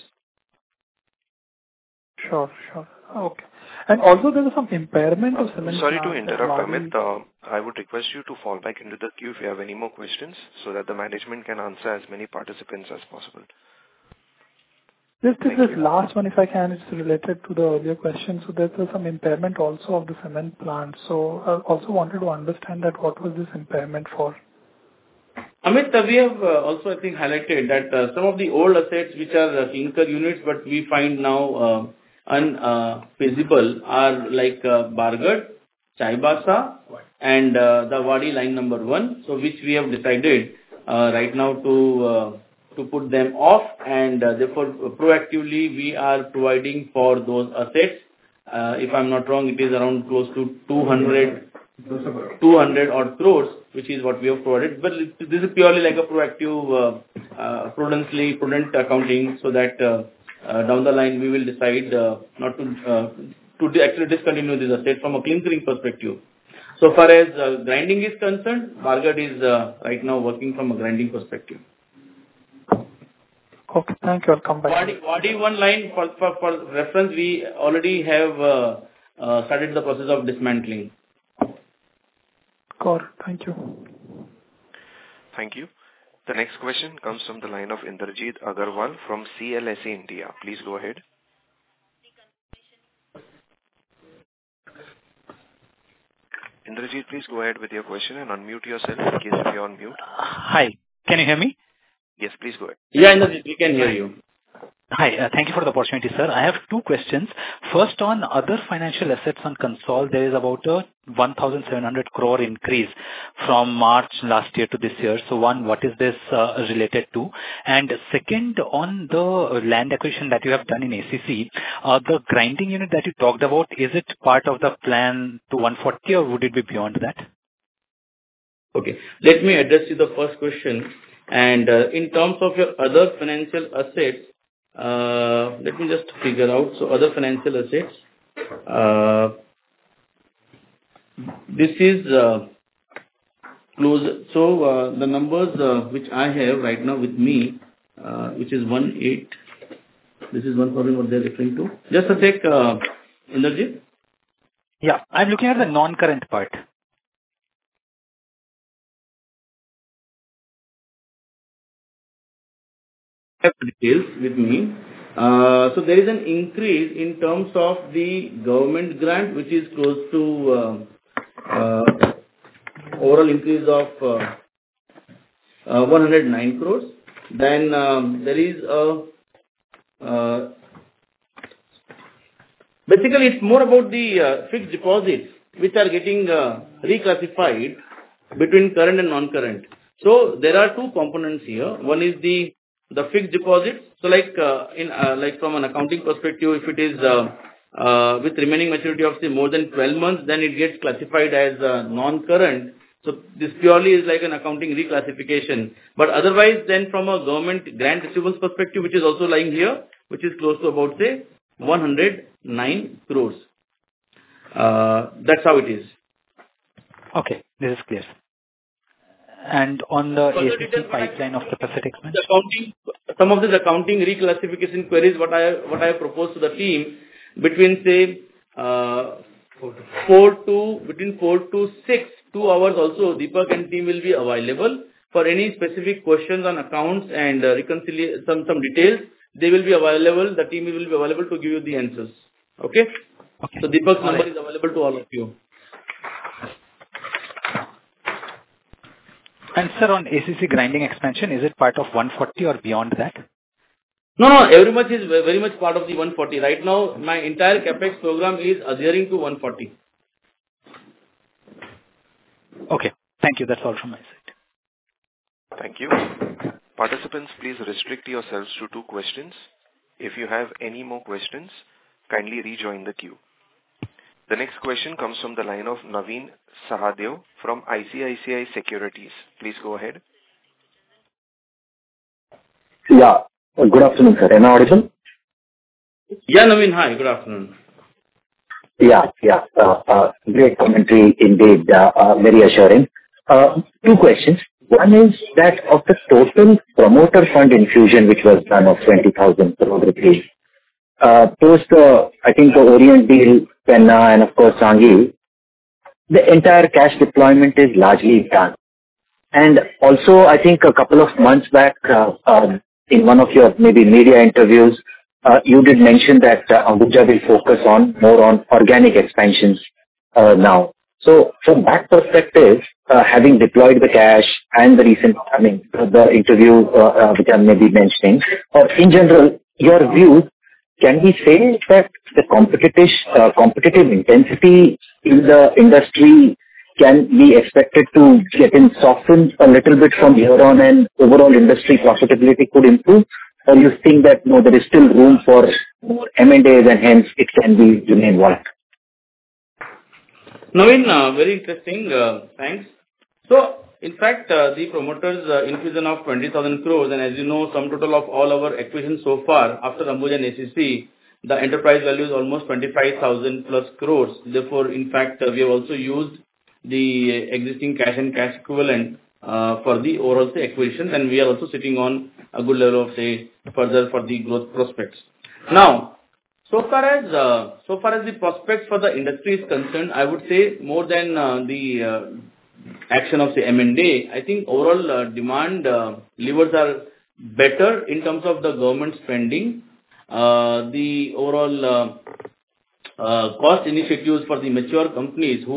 Sure, sure. Okay. And also there is some impairment of cement. Sorry to interrupt, Amit. Uh, I would request you to fall back into the queue if you have any more questions so that the management can answer as many participants as possible. Just this, this last one, if I can, it's related to the earlier question. So there's some impairment also of the cement plant. So I also wanted to understand that what was this impairment for? Amit, uh, we have uh, also, I think, highlighted that uh, some of the old assets which are uh, clinker units, but we find now uh, unfeasible uh, are like uh, Bargarh, Chaibasa, and uh, the Wadi line number one. So which we have decided uh, right now to uh, to put them off, and uh, therefore proactively we are providing for those assets. Uh, if I'm not wrong, it is around close to two hundred, two hundred odd crores, which is what we have provided. But this is purely like a proactive, uh, uh, prudently, prudent accounting, so that uh, uh, down the line we will decide uh, not to uh, to actually discontinue this asset from a clinkering perspective. So far as uh, grinding is concerned, Bargarh is uh, right now working from a grinding perspective. Okay, thank you. I'll come back. Wadi, Wadi one line, for, for, for reference, we already have uh, uh, started the process of dismantling. Got it. Thank you. Thank you. The next question comes from the line of Indrajit Agarwal from C L S A India. Please go ahead. Indrajit, please go ahead with your question and unmute yourself in case if you're on mute. Hi, can you hear me? Yes, please go ahead. Yeah, Indrajit, we can hear you. Hi, uh, thank you for the opportunity, sir. I have two questions. First, on other financial assets on console, there is about a one thousand seven hundred crore increase from March last year to this year. So one, what is this uh, related to? And second, on the land acquisition that you have done in A C C, uh, the grinding unit that you talked about, is it part of the plan to one forty or would it be beyond that? Okay, let me address you the first question. And uh, in terms of your other financial assets, uh, let me just figure out. So other financial assets, uh, this is uh, close. So uh, the numbers uh, which I have right now with me, uh, which is one eight. This is one thousand what they're referring to. Just a sec, uh, Indrajit. Yeah, I'm looking at the non-current part. Have details with me. Uh, so there is an increase in terms of the government grant, which is close to uh, uh, overall increase of uh, uh, one hundred nine crores. Then um, there is a uh, basically it's more about the uh, fixed deposits which are getting uh, reclassified between current and non-current. So there are two components here. One is the the fixed deposits. So like uh, in uh, like from an accounting perspective, if it is uh, uh, with remaining maturity of say more than twelve months, then it gets classified as uh, non-current. So this purely is like an accounting reclassification. But otherwise, then from a government grant receivables perspective, which is also lying here, which is close to about say one hundred nine crores. Uh, that's how it is. Okay, this is clear. And on the Further A C C details, pipeline of capacity expansion? The accounting, some of these accounting reclassification queries, what I what I have proposed to the team, between say uh, four to between four to six, two hours also, Deepak and team will be available for any specific questions on accounts and uh, reconciliation, some some details. They will be available. The team will be available to give you the answers. Okay. Okay. So Deepak's All number right. is available to all of you. And sir, on A C C grinding expansion, is it part of one forty or beyond that? No, no, every much is very much part of the one forty. Right now, my entire capex program is adhering to one forty. Okay. Thank you. That's all from my side. Thank you. Participants, please restrict yourselves to two questions. If you have any more questions, kindly rejoin the queue. The next question comes from the line of Naveen Sahadev from I C I C I Securities. Please go ahead. Yeah. Good afternoon, sir. Am I audible? Yeah, Naveen, hi, good afternoon. Yeah, yeah. Uh, uh, great commentary indeed. Uh, uh, very assuring. Uh, two questions. One is that of the total promoter fund infusion which was done of twenty thousand crore rupees, uh, post the, I think the Orient deal, Penna and of course Sanghi, the entire cash deployment is largely done. And also, I think a couple of months back, uh, um, in one of your maybe media interviews, uh, you did mention that uh, Ambuja will focus on more on organic expansions uh, now. So from that perspective, uh, having deployed the cash and the recent, I mean, the interview uh, uh, which I'm maybe mentioning, or in general, your view, can we say that the competitive uh, competitive intensity in the industry can be expected to get in softened a little bit from here on and overall industry profitability could improve? Or you think that no, there is still room for more M and As and hence it can be remain volatile? Naveen, uh, very interesting. Uh, thanks. So, in fact, uh, the promoters uh, infusion of twenty thousand crores, and as you know, sum total of all our acquisitions so far after Ambuja and A C C, the enterprise value is almost twenty-five thousand plus crores. Therefore, in fact, uh, we have also used the existing cash and cash equivalent uh, for the overall say acquisitions, and we are also sitting on a good level of say further for the growth prospects. Now, so far as uh, so far as the prospects for the industry is concerned, I would say more than uh, the uh, action of say M and A, I think overall uh, demand uh, levers are better in terms of the government spending, uh, the overall uh, uh, cost initiatives for the mature companies who are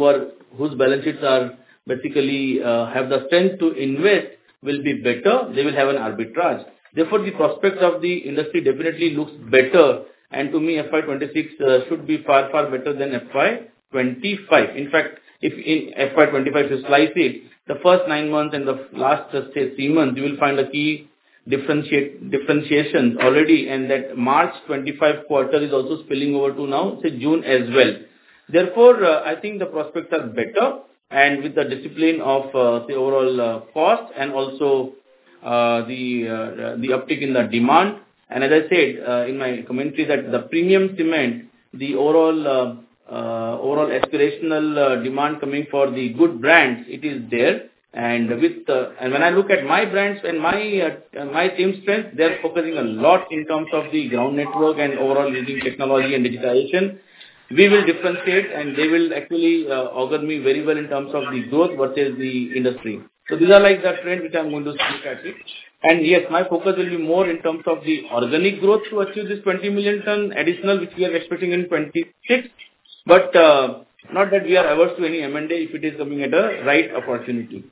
whose balance sheets are basically uh, have the strength to invest will be better. They will have an arbitrage. Therefore, the prospects of the industry definitely looks better. And to me, F Y twenty-six uh, should be far, far better than F Y twenty-five. In fact, if in F Y twenty-five you slice it, the first nine months and the last, uh, say, three months, you will find a key differentiate differentiations already, and that March twenty-five quarter is also spilling over to now, say, June as well. Therefore, uh, I think the prospects are better, and with the discipline of uh, the overall uh, cost and also uh, the uh, the uptick in the demand. And as I said uh, in my commentary, that the premium cement, the overall uh, uh, overall aspirational uh, demand coming for the good brands, it is there. And with uh, and when I look at my brands and my uh, my team strength, they are focusing a lot in terms of the ground network and overall using technology and digitization. We will differentiate, and they will actually uh, augur me very well in terms of the growth versus the industry. So these are like the trend which I'm going to look at it. And yes, my focus will be more in terms of the organic growth to achieve this twenty million ton additional, which we are expecting in twenty-six. But uh, not that we are averse to any M and A if it is coming at a right opportunity.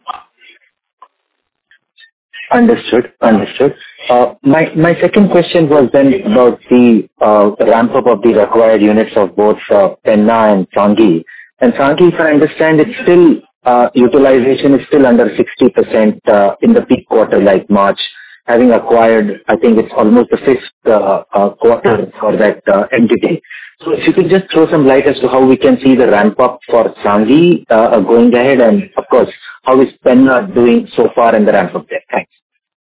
Understood. Understood. Uh, My my second question was then about the uh, ramp up of the required units of both uh, Penna and Sanghi. And Sanghi, if I understand, it's still uh, utilization is still under sixty percent uh, in the peak quarter like March, having acquired, I think it's almost the fifth uh, uh, quarter for that uh, entity. So if you could just throw some light as to how we can see the ramp up for Sanghi uh, going ahead, and of course, how is Penna doing so far in the ramp up there? Thanks.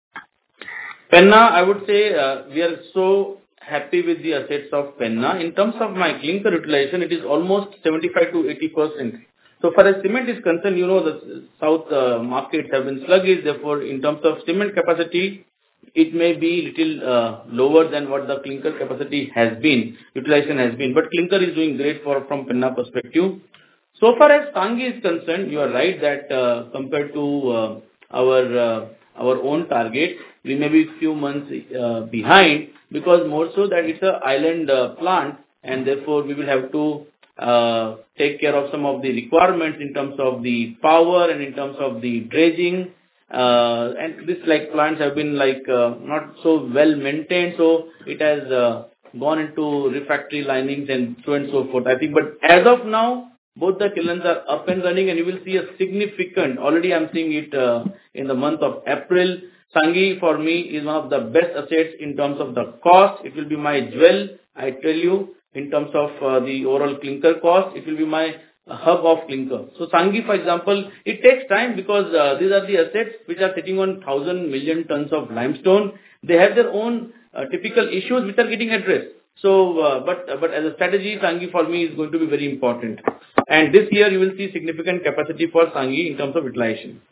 Penna, I would say uh, we are so happy with the assets of Penna. In terms of my clinker utilization, it is almost seventy-five to eighty percent. So far as cement is concerned, you know, the south uh, markets have been sluggish. Therefore, in terms of cement capacity, it may be little uh, lower than what the clinker capacity has been, utilization has been. But clinker is doing great for from Penna perspective. So far as Sanghi is concerned, you are right that uh, compared to uh, our uh, our own target, we may be few months uh, behind, because more so that it's an island uh, plant, and therefore we will have to uh, take care of some of the requirements in terms of the power and in terms of the dredging. Uh, and this like plants have been like uh, not so well maintained, so it has uh, gone into refractory linings and so and so forth. I think, but as of now, both the kilns are up and running, and you will see a significant, already I'm seeing it uh, in the month of April. Sanghi for me is one of the best assets in terms of the cost. It will be my jewel, I tell you, in terms of uh, the overall clinker cost. It will be my uh, hub of clinker. So Sanghi, for example, it takes time because uh, these are the assets which are sitting on one thousand million tons of limestone. They have their own uh, typical issues which are getting addressed. So, uh, but uh, but as a strategy, Sanghi for me is going to be very important. And this year you will see significant capacity for Sanghi in terms of utilization.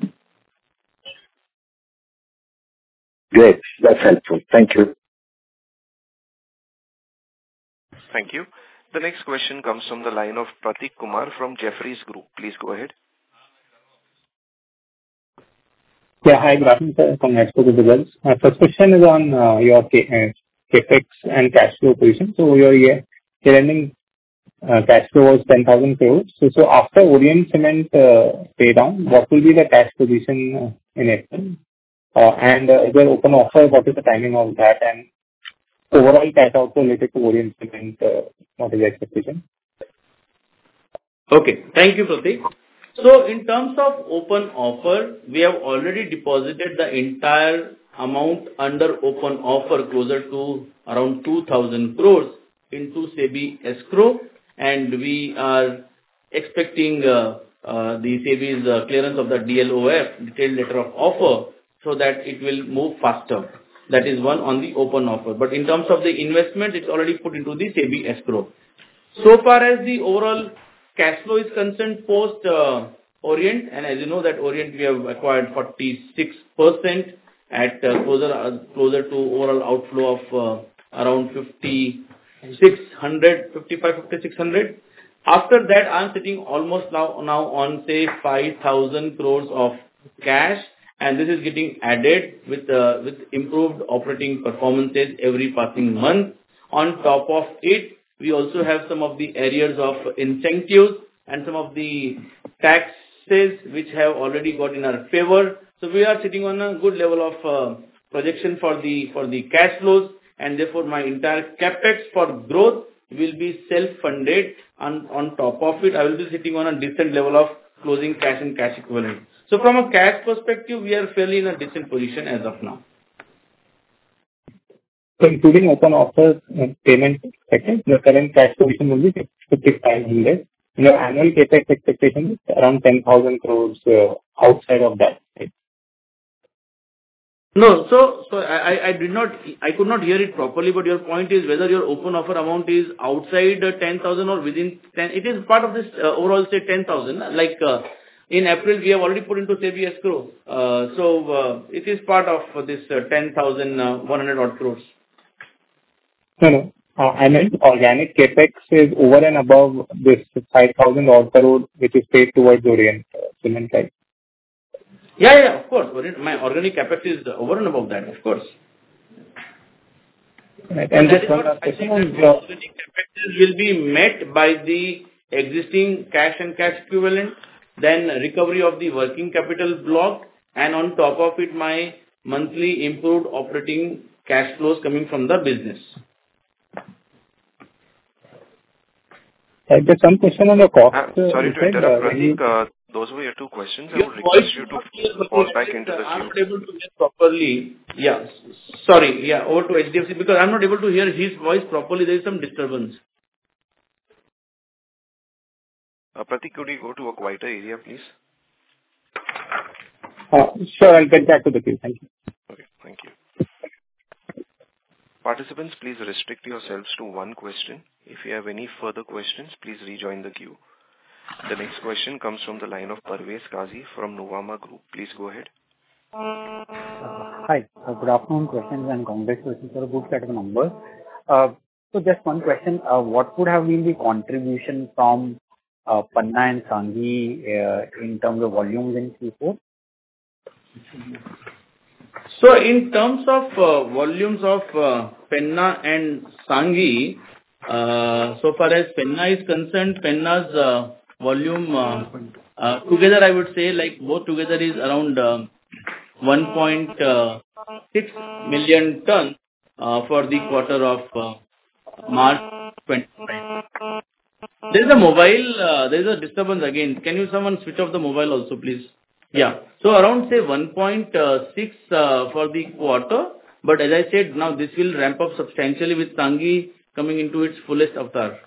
Great. That's helpful. Thank you. Thank you. The next question comes from the line of Prateek Kumar from Jefferies Group. Please go ahead. Yeah, hi, good afternoon, sir. Congrats for the results. My first question is on uh, your CapEx and cash flow position. So your year ending uh, cash flow was ten thousand crores. So, so after Orient Cement uh, pay down, what will be the cash position uh, in April? Uh, and uh, is there open offer? What is the timing of that? And overall cash outflow related to Orient Cement, uh, what is the expectation? Okay, thank you, Prateek. So in terms of open offer, we have already deposited the entire amount under open offer, closer to around two thousand crores into SEBI escrow, and we are expecting uh, uh, the SEBI's uh, clearance of the D L O F, detailed letter of offer, so that it will move faster. That is one on the open offer. But in terms of the investment, it's already put into the SEBI escrow. So far as the overall cash flow is concerned post uh, Orient, and as you know that Orient we have acquired forty-six percent at uh, closer uh, closer to overall outflow of uh, around fifty-six hundred, fifty-five, fifty-six hundred. After that, I am sitting almost now now on say five thousand crores of cash, and this is getting added with uh, with improved operating performances every passing month. On top of it, we also have some of the areas of incentives and some of the taxes which have already got in our favor. So we are sitting on a good level of uh, projection for the for the cash flows, and therefore my entire capex for growth will be self-funded. On, on top of it, I will be sitting on a decent level of closing cash and cash equivalent. So from a cash perspective, we are fairly in a decent position as of now. So including open offer uh, payment expected, the current cash position will be fifty-five hundred. Your annual capex expectation is around ten thousand crores uh, outside of that. Right? No, so so I, I did not, I could not hear it properly, but your point is whether your open offer amount is outside uh, ten thousand or within ten. It is part of this uh, overall, say ten thousand. Like uh, in April, we have already put into SEBI escrow. Uh, so uh, it is part of this uh, ten thousand one hundred odd crores. No, no. Uh, I meant organic capex is over and above this five thousand odd crore which is paid towards Orient uh, Cement, right? Yeah, yeah, of course. My organic capex is over and above that, of course. Right. And just one last question. Organic capex will be met by the existing cash and cash equivalent, then recovery of the working capital block, and on top of it, my monthly improved operating cash flows coming from the business. Uh, just some question on the cost. Uh, sorry to interrupt, Pratik. Uh, those were your two questions. I Your would request you voice to fall back into the I'm queue. not able to hear properly. Yeah, sorry. Yeah, over to H D F C because I'm not able to hear his voice properly. There is some disturbance. Uh, Pratik, could you go to a quieter area, please? Uh, sure, I'll get back to the queue. Thank you. Okay, thank you. Participants, please restrict yourselves to one question. If you have any further questions, please rejoin the queue. The next question comes from the line of Parvez Qazi from Nuvama Group. Please go ahead. Uh, hi, uh, good afternoon, questions and congratulations for a good set of numbers. Uh, so just one question, uh, what would have been the contribution from uh, Panna and Sanghi uh, in terms of volumes in Q four? So in terms of uh, volumes of uh, Penna and Sanghi, uh, so far as Penna is concerned, Penna's uh, volume uh, uh, together I would say like both together is around uh, one point six million tons uh, for the quarter of uh, March twenty-five. There is a mobile, uh, there is a disturbance again. Can you someone switch off the mobile also please? Yeah. So around say one point six uh, for the quarter, but as I said, now this will ramp up substantially with Sanghi coming into its fullest avatar.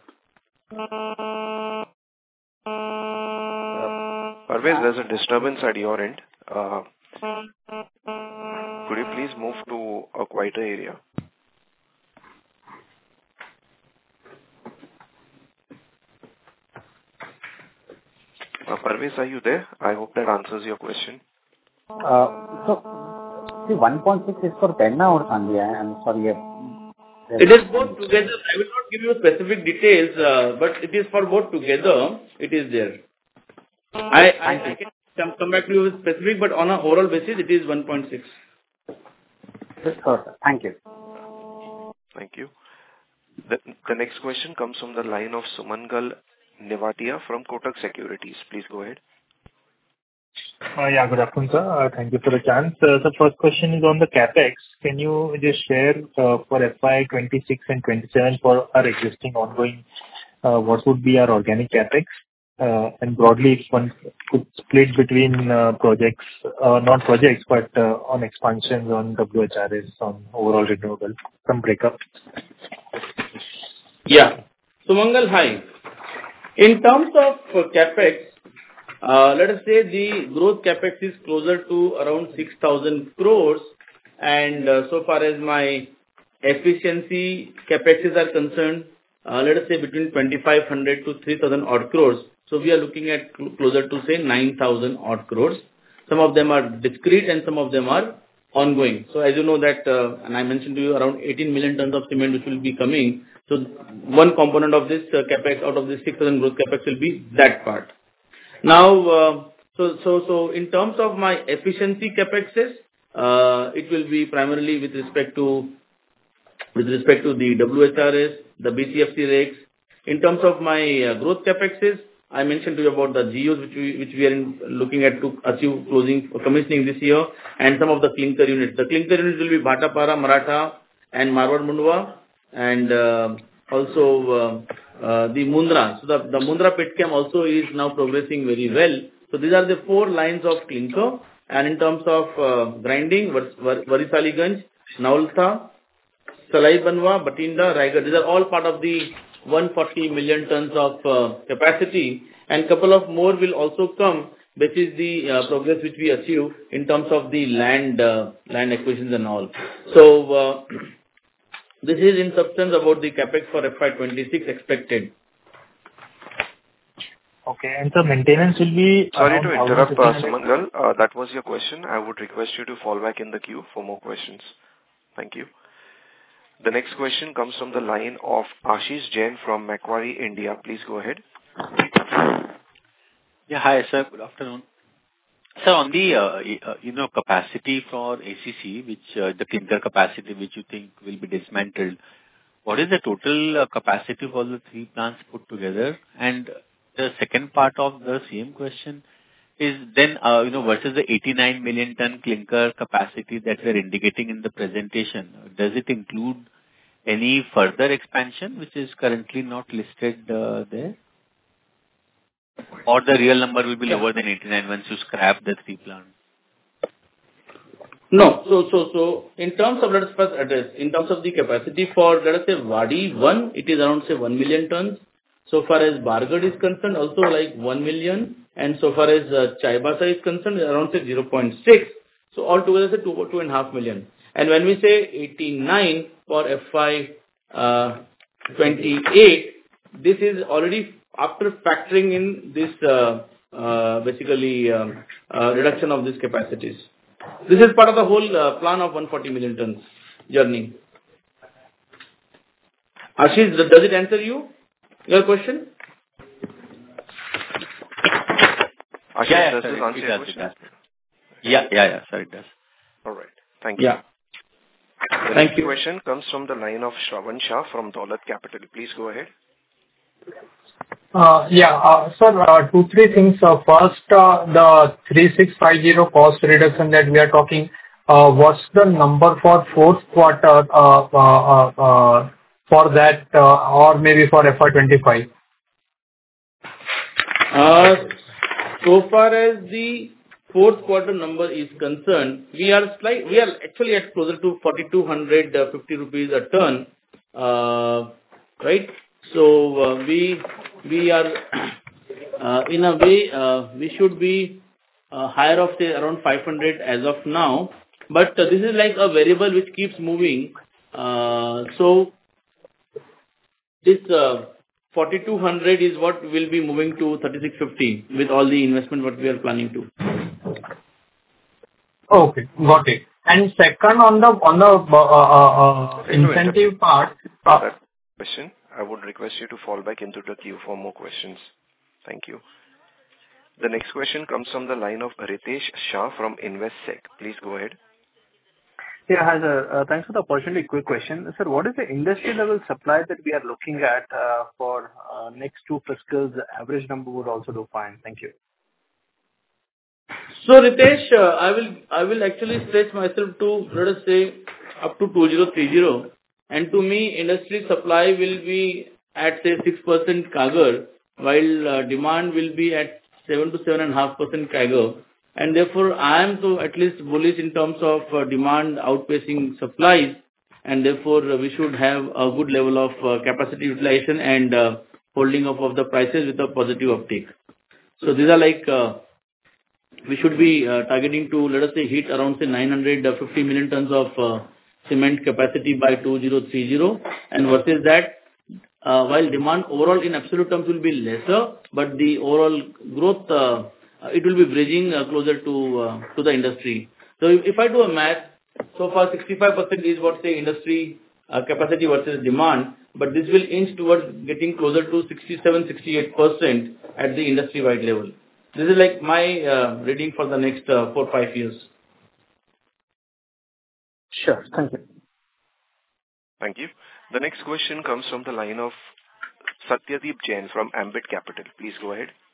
Parvez, there's a disturbance at your end. Uh, could you please move to a quieter area? Uh, Parvez, are you there? I hope that answers your question. Uh, so, see, one point six is for Penna or Sanghi? I am sorry. It is both together. I will not give you specific details, uh, but it is for both together. It is there. I, I, I can come, come back to you with specific, but on an overall basis, it is one point six. Sure, thank you. Thank you. The, the next question comes from the line of Sumangal Nevatia from Kotak Securities. Please go ahead. Uh, yeah, good afternoon, sir. Uh, thank you for the chance. Uh, the first question is on the CapEx. Can you just share uh, for F Y twenty-six and twenty-seven for our existing ongoing, uh, what would be our organic CapEx? Uh, and broadly, if one could split between uh, projects, uh, not projects, but uh, on expansions on W H R S, on overall renewable, some breakup. Yeah. Sumangal, hi. In terms of uh, CapEx, uh, let us say the growth CapEx is closer to around six thousand crores, and uh, so far as my efficiency CapExes are concerned, uh, let us say between twenty-five hundred to three thousand odd crores. So we are looking at cl- closer to say nine thousand odd crores. Some of them are discrete and some of them are ongoing. So as you know that, uh, and I mentioned to you around eighteen million tons of cement which will be coming. So one component of this uh, capex out of this six thousand growth capex will be that part. Now, uh, so so so in terms of my efficiency capexes, uh, it will be primarily with respect to with respect to the W H R S, the B C F C rakes. In terms of my uh, growth capexes, I mentioned to you about the G Us which we which we are in, looking at to achieve closing or commissioning this year, and some of the clinker units. The clinker units will be Bhatapara, Maratha, and Marwar Mundwa, and uh, also uh, uh, the Mundra. So the, the Mundra Petchem also is now progressing very well. So these are the four lines of clinker. And in terms of uh, grinding, Var, Var, Varisaliganj, Naultha, Salai Banwa, Batinda, Raigarh, these are all part of the one hundred forty million tons of uh, capacity, and couple of more will also come, which is the uh, progress which we achieve in terms of the land uh, land acquisitions and all. So uh, this is in substance about the capex for F Y twenty-six expected. Okay, and the maintenance will be... Sorry to interrupt, uh, Sumangal. Uh, that was your question. I would request you to fall back in the queue for more questions. Thank you. The next question comes from the line of Ashish Jain from Macquarie, India. Please go ahead. Yeah, hi, sir. Good afternoon. Sir, on the, uh, uh, you know, capacity for A C C, which uh, the clinker capacity which you think will be dismantled, what is the total uh, capacity for the three plants put together? And the second part of the same question is then, uh, you know, versus the eighty-nine million ton clinker capacity that we are indicating in the presentation, does it include any further expansion which is currently not listed uh, there? Or the real number will be lower than eighty-nine once you scrap the three plants? No. So, so, so in terms of, let us first address, in terms of the capacity for, let us say, Wadi one, it is around, say, one million tons. So far as Bargarh is concerned, also like one million. And so far as uh, Chaibasa is concerned, around, say, zero point six. So altogether, say, two, two and a half million. And when we say eighty-nine for F Y twenty-eight, this is already after factoring in this, uh, uh, basically, um, uh, reduction of these capacities. This is part of the whole uh, plan of one hundred forty million tons journey. Ashish, does it answer you, your question? Ashish, yeah, yeah, does sir, this it, answer it your does, question? it does. Yeah, yeah, yeah, sir, it does. All right. Thank you. Yeah. The Thank next you. question comes from the line of Shravan Shah from Dolat Capital. Please go ahead. Uh, yeah, uh, sir, uh, two, three things. Uh, first, uh, the three six five zero cost reduction that we are talking, uh, what's the number for fourth quarter uh, uh, uh, uh, for that uh, or maybe for F Y twenty-five? Uh, so far as the fourth quarter number is concerned, we are slight, we are actually at closer to forty-two fifty rupees a ton, uh, right? So uh, we we are uh, in a way uh, we should be uh, higher of say around five hundred as of now, but uh, this is like a variable which keeps moving. Uh, so this uh, forty-two hundred is what will be moving to thirty-six fifty with all the investment what we are planning to. Okay, got it. And second, on the on the uh, uh, uh, incentive part. Uh, that question, I would request you to fall back into the queue for more questions. Thank you. The next question comes from the line of Ritesh Shah from Investec. Please go ahead. Yeah, hi sir. Uh, thanks for the opportunity. Quick question. Sir, what is the industry level supply that we are looking at uh, for uh, next two fiscals? The average number would also do fine. Thank you. So Ritesh, uh, I will I will actually stretch myself to, let us say, up to two thousand thirty, and to me industry supply will be at say six percent C A G R, while uh, demand will be at seven to seven point five percent C A G R, and therefore I am so at least bullish in terms of uh, demand outpacing supplies, and therefore uh, we should have a good level of uh, capacity utilization and uh, holding up of the prices with a positive uptake. So these are like uh, we should be uh, targeting to, let us say, hit around say nine hundred fifty million tons of uh, cement capacity by two thousand thirty, and versus that, uh, while demand overall in absolute terms will be lesser, but the overall growth uh, it will be bridging uh, closer to uh, to the industry. So if, if I do a math, so far sixty-five percent is what say industry uh, capacity versus demand, but this will inch towards getting closer to sixty-seven, sixty-eight percent at the industry-wide level. This is like my uh, reading for the next uh, four, five years. Sure. Thank you. Thank you. The next question comes from the line of Satyadeep Jain from Ambit Capital. Please go ahead.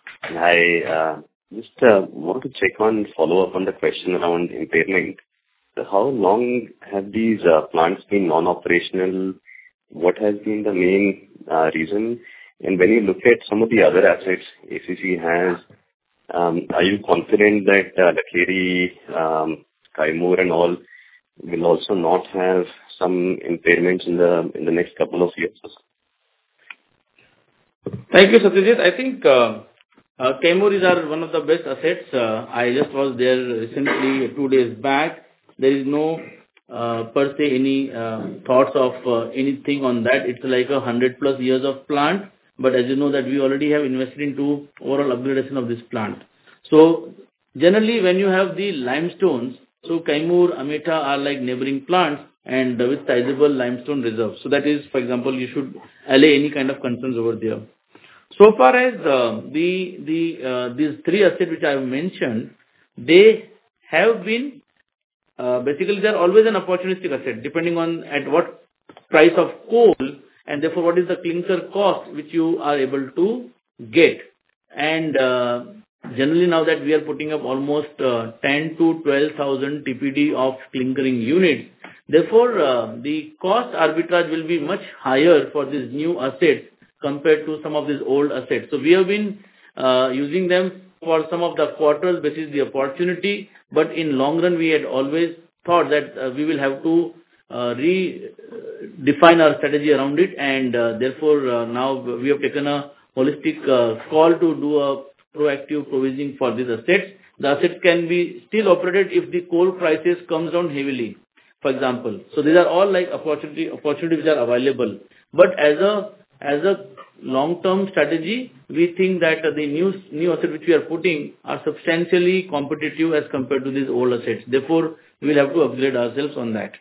I uh, just uh, want to check on follow up on the question around impairment. So how long have these uh, plants been non-operational? What has been the main uh, reason? And when you look at some of the other assets A C C has, um, are you confident that uh, Lakeri, um, Kaimur and all will also not have some impairments in the in the next couple of years? Thank you, Satyajit. I think uh, uh, Kaimur is our one of the best assets. Uh, I just was there recently, two days back. There is no uh, per se any uh, thoughts of uh, anything on that. It's like a hundred plus years of plant. But as you know that we already have invested into overall upgradation of this plant. So generally when you have the limestones, so Kaimur, Ameta are like neighboring plants and uh, with sizable limestone reserves. So that is, for example, you should allay any kind of concerns over there. So far as uh, the the uh, these three assets which I have mentioned, they have been uh, basically they are always an opportunistic asset depending on at what price of coal and therefore what is the clinker cost which you are able to get. And uh, generally now that we are putting up almost uh, ten to twelve thousand T P D of clinkering units, therefore uh, the cost arbitrage will be much higher for these new assets compared to some of these old assets. So we have been uh, using them for some of the quarters, which is the opportunity, but in long run we had always thought that uh, we will have to uh, redefine our strategy around it, and uh, therefore uh, now we have taken a holistic uh, call to do a proactive provisioning for these assets. The assets can be still operated if the coal prices comes down heavily, for example. So these are all like opportunity opportunities which are available. But as a as a long-term strategy, we think that the new new assets which we are putting are substantially competitive as compared to these old assets. Therefore, we will have to upgrade ourselves on that.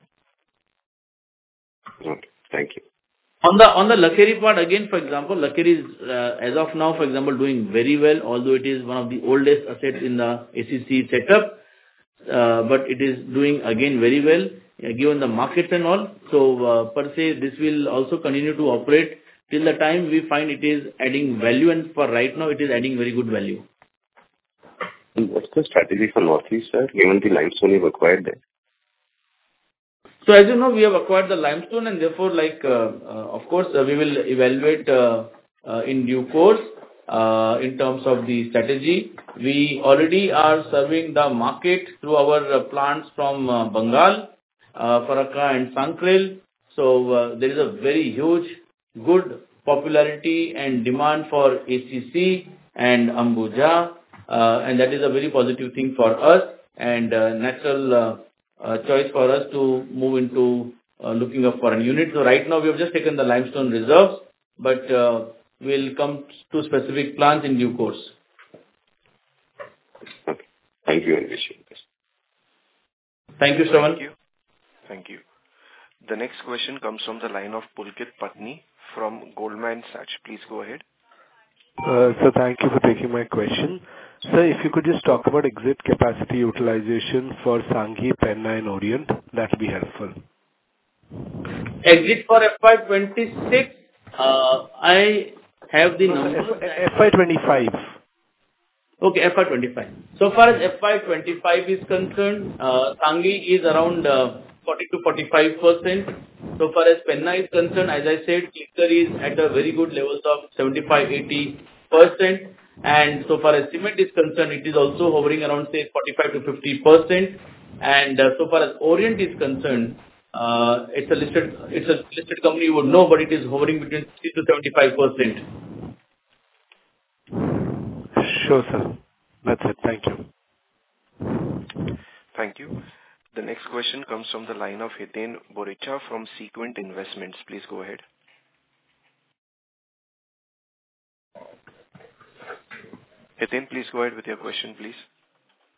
Okay, thank you. On the on the Lakeri part, again, for example, Lakeri is uh, as of now, for example, doing very well, although it is one of the oldest assets in the A C C setup, uh, but it is doing again very well uh, given the markets and all. So uh, per se, this will also continue to operate till the time we find it is adding value, and for right now, it is adding very good value. And what's the strategy for Northeast, sir, given the limestone you've acquired there? So as you know, we have acquired the limestone, and therefore, like, uh, uh, of course, uh, we will evaluate uh, uh, in due course uh, in terms of the strategy. We already are serving the market through our uh, plants from uh, Bengal, uh, Farakka and Sankril. So uh, there is a very huge, good popularity and demand for A C C and Ambuja, uh, and that is a very positive thing for us and uh, natural uh, Uh, choice for us to move into uh, looking up for a unit. So right now we have just taken the limestone reserves, but uh, we'll come to specific plans in due course. Okay. Thank you and wish you the best. Thank you, Shravan. Thank you. Thank you. The next question comes from the line of Pulkit Patni from Goldman Sachs. Please go ahead. Uh, so thank you for taking my question. Sir, if you could just talk about exit capacity utilization for Sanghi, Penna and Orient, that would be helpful. Exit for F Y twenty-six, uh, I have the numbers. F Y twenty-five. Okay, F Y twenty-five. So far as F Y twenty-five is concerned, uh, Sanghi is around uh, forty to forty-five percent. So far as Penna is concerned, as I said, clinker is at a very good levels of seventy-five to eighty percent. And so far as cement is concerned, it is also hovering around, say, forty-five to fifty percent. And uh, so far as Orient is concerned, uh, it's a listed it's a listed company, you would know, but it is hovering between sixty to seventy-five percent. Sure, sir. That's it. Thank you. Thank you. The next question comes from the line of Hiten Boricha from Sequent Investments. Please go ahead. Hiten, please go ahead with your question, please.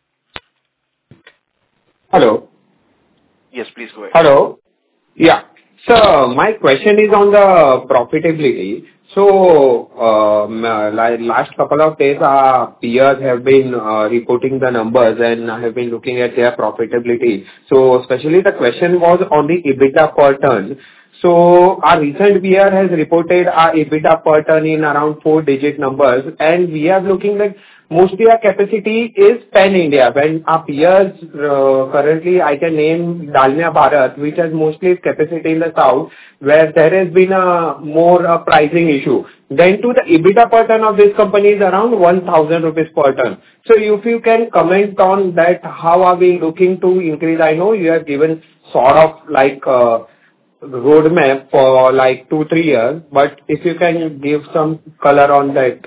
Hello. Yes, please go ahead. Hello. Yeah. So my question is on the profitability. So, um, uh, like last couple of days, our peers have been uh, reporting the numbers, and I have been looking at their profitability. So especially the question was on the EBITDA per ton. So our recent peer has reported our EBITDA per ton in around four-digit numbers, and we are looking like mostly our capacity is pan-India. When our peers, uh, currently I can name Dalmia Bharat, which has mostly its capacity in the south, where there has been a more uh, pricing issue. Then to the EBITDA per ton of this company is around one thousand rupees per ton. So if you can comment on that, how are we looking to increase? I know you have given sort of like uh, roadmap for like two, three years, but if you can give some color on that.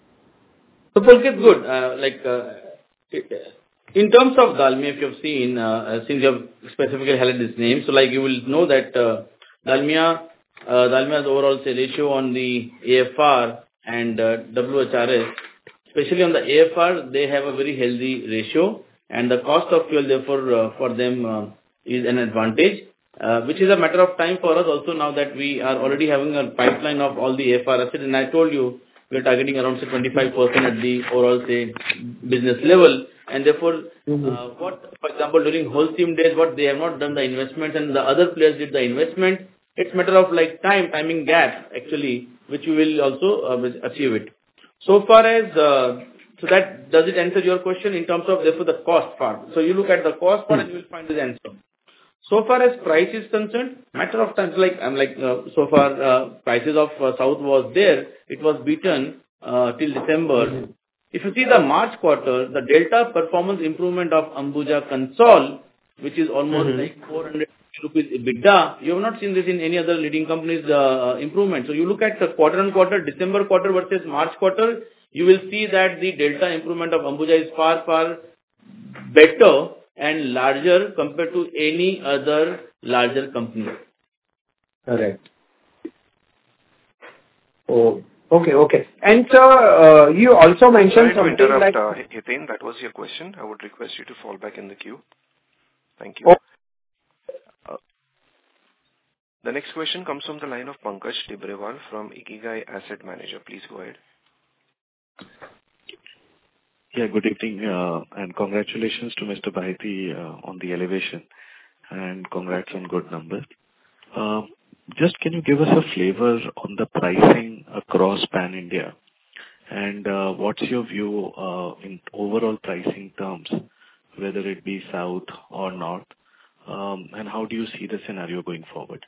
So Pulkit, good. Uh, Like, uh, in terms of Dalmia, if you have seen, uh, since you have specifically highlighted this name, so like you will know that uh, Dalmia, uh, Dalmia's overall say ratio on the A F R and uh, W H R S, especially on the A F R, they have a very healthy ratio, and the cost of fuel therefore uh, for them uh, is an advantage, uh, which is a matter of time for us also now that we are already having a pipeline of all the A F R assets, and I told you we are targeting around say twenty-five percent at the overall say business level, and therefore mm-hmm. uh, what, for example, during Holcim days, what they have not done the investment and the other players did the investment, it's matter of like time, timing gap actually, which we will also uh, achieve it. So far as, uh, so that, does it answer your question in terms of therefore the cost part? So you look at the cost part mm-hmm. and you will find the answer. So far as price is concerned, matter of time, like I'm like uh, so far uh, prices of uh, South was there, it was beaten uh, till December. Mm-hmm. If you see the March quarter, the delta performance improvement of Ambuja Consol, which is almost mm-hmm. like four hundred rupees EBITDA, you have not seen this in any other leading company's uh, improvement. So you look at the quarter on quarter, December quarter versus March quarter, you will see that the delta improvement of Ambuja is far far better and larger compared to any other larger company. Correct. Oh, okay, okay. And sir, uh, you also mentioned Sorry something to interrupt, like... uh, Hiten, that was your question. I would request you to fall back in the queue. Thank you. Oh. Uh, the next question comes from the line of Pankaj Tibrewal from Ikigai Asset Manager. Please go ahead. Yeah, good evening, uh, and congratulations to Mister Baheti uh, on the elevation, and congrats on good numbers. Uh, just can you give us a flavor on the pricing across pan-India, and uh, what's your view uh, in overall pricing terms, whether it be south or north, um, and how do you see the scenario going forward?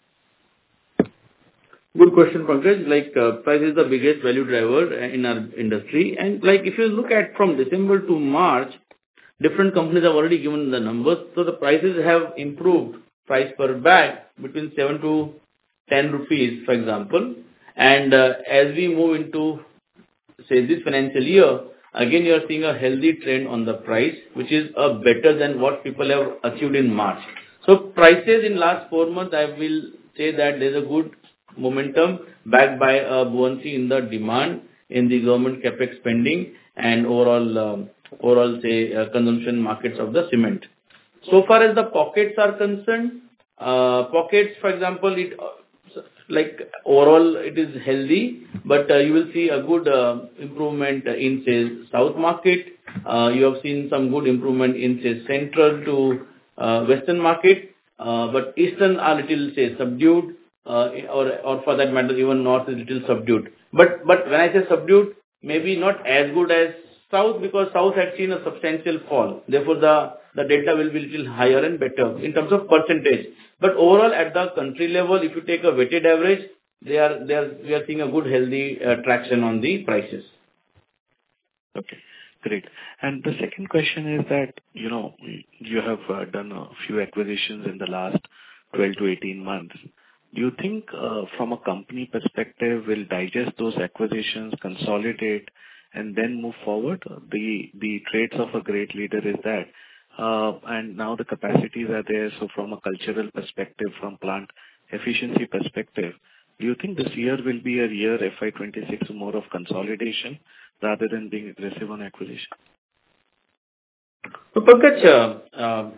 Good question, Pankaj. Like, uh, price is the biggest value driver in our industry. And like, if you look at from December to March, different companies have already given the numbers. So the prices have improved price per bag between seven to ten rupees, for example. And uh, as we move into, say, this financial year, again, you are seeing a healthy trend on the price, which is uh, better than what people have achieved in March. So prices in last four months, I will say that there's a good momentum backed by a buoyancy in the demand in the government capex spending and overall, um, overall say uh, consumption markets of the cement. So far as the pockets are concerned, uh, pockets, for example, it uh, like overall it is healthy, but uh, you will see a good uh, improvement in say south market. Uh, you have seen some good improvement in say central to uh, western market, uh, but eastern are little say subdued. Uh, or, or for that matter, even north is little subdued. But, but when I say subdued, maybe not as good as south, because south had seen a substantial fall. Therefore, the, the delta will be little higher and better in terms of percentage. But overall, at the country level, if you take a weighted average, they are, they are, we are seeing a good, healthy uh, traction on the prices. Okay, great. And the second question is that, you know, you have uh, done a few acquisitions in the last twelve to eighteen months. Do you think uh, from a company perspective will digest those acquisitions, consolidate, and then move forward? The the traits of a great leader is that. Uh, and now the capacities are there, so from a cultural perspective, from plant efficiency perspective, do you think this year will be a year, F Y twenty-six, more of consolidation rather than being aggressive on acquisition? So Pankaj, uh, uh,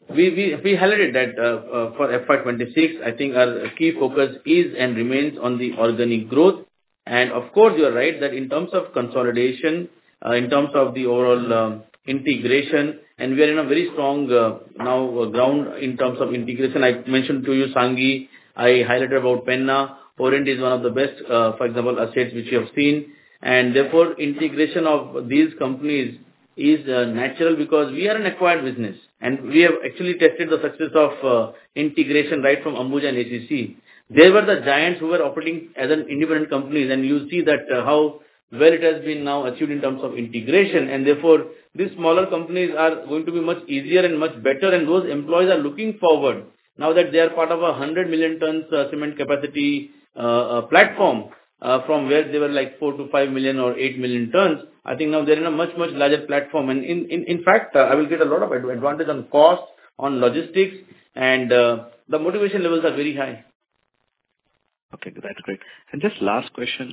we we we highlighted that uh, uh, for F Y twenty-six, I think our key focus is and remains on the organic growth. And of course, you are right that in terms of consolidation, uh, in terms of the overall um, integration, and we are in a very strong uh, now uh, ground in terms of integration. I mentioned to you Sanghi, I highlighted about Penna. Orient is one of the best, uh, for example, assets which you have seen. And therefore, integration of these companies is uh, natural because we are an acquired business. And we have actually tested the success of uh, integration right from Ambuja and A C C. They were the giants who were operating as an independent companies, and you see that uh, how well it has been now achieved in terms of integration, and therefore these smaller companies are going to be much easier and much better, and those employees are looking forward now that they are part of a one hundred million tons uh, cement capacity uh, uh, platform uh, from where they were like four to five million or eight million tons. I think now they're in a much, much larger platform, and in, in, in fact, uh, I will get a lot of advantage on cost, on logistics, and uh, the motivation levels are very high. Okay, that's great. And just last question.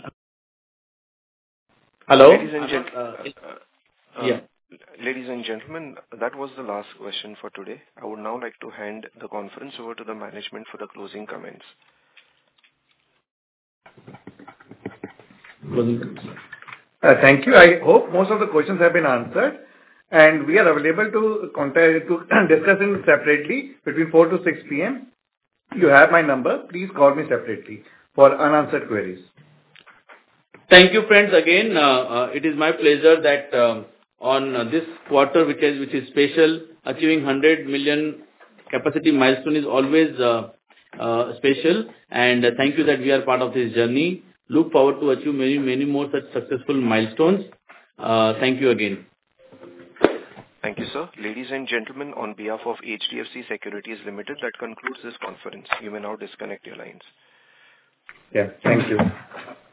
Hello? Ladies and gentlemen, uh, uh, uh, yeah. Ladies and gentlemen, that was the last question for today. I would now like to hand the conference over to the management for the closing comments. Uh, thank you. I hope most of the questions have been answered, and we are available to contact to discuss it separately between four to six p.m. You have my number. Please call me separately for unanswered queries. Thank you, friends. Again, uh, uh, it is my pleasure that um, on uh, this quarter, which is which is special, achieving one hundred million capacity milestone is always uh, uh, special. And uh, thank you that we are part of this journey. Look forward to achieve many many more such successful milestones. Uh, thank you again. Thank you, sir. Ladies and gentlemen, on behalf of H D F C Securities Limited, that concludes this conference. You may now disconnect your lines. Yeah, thank you.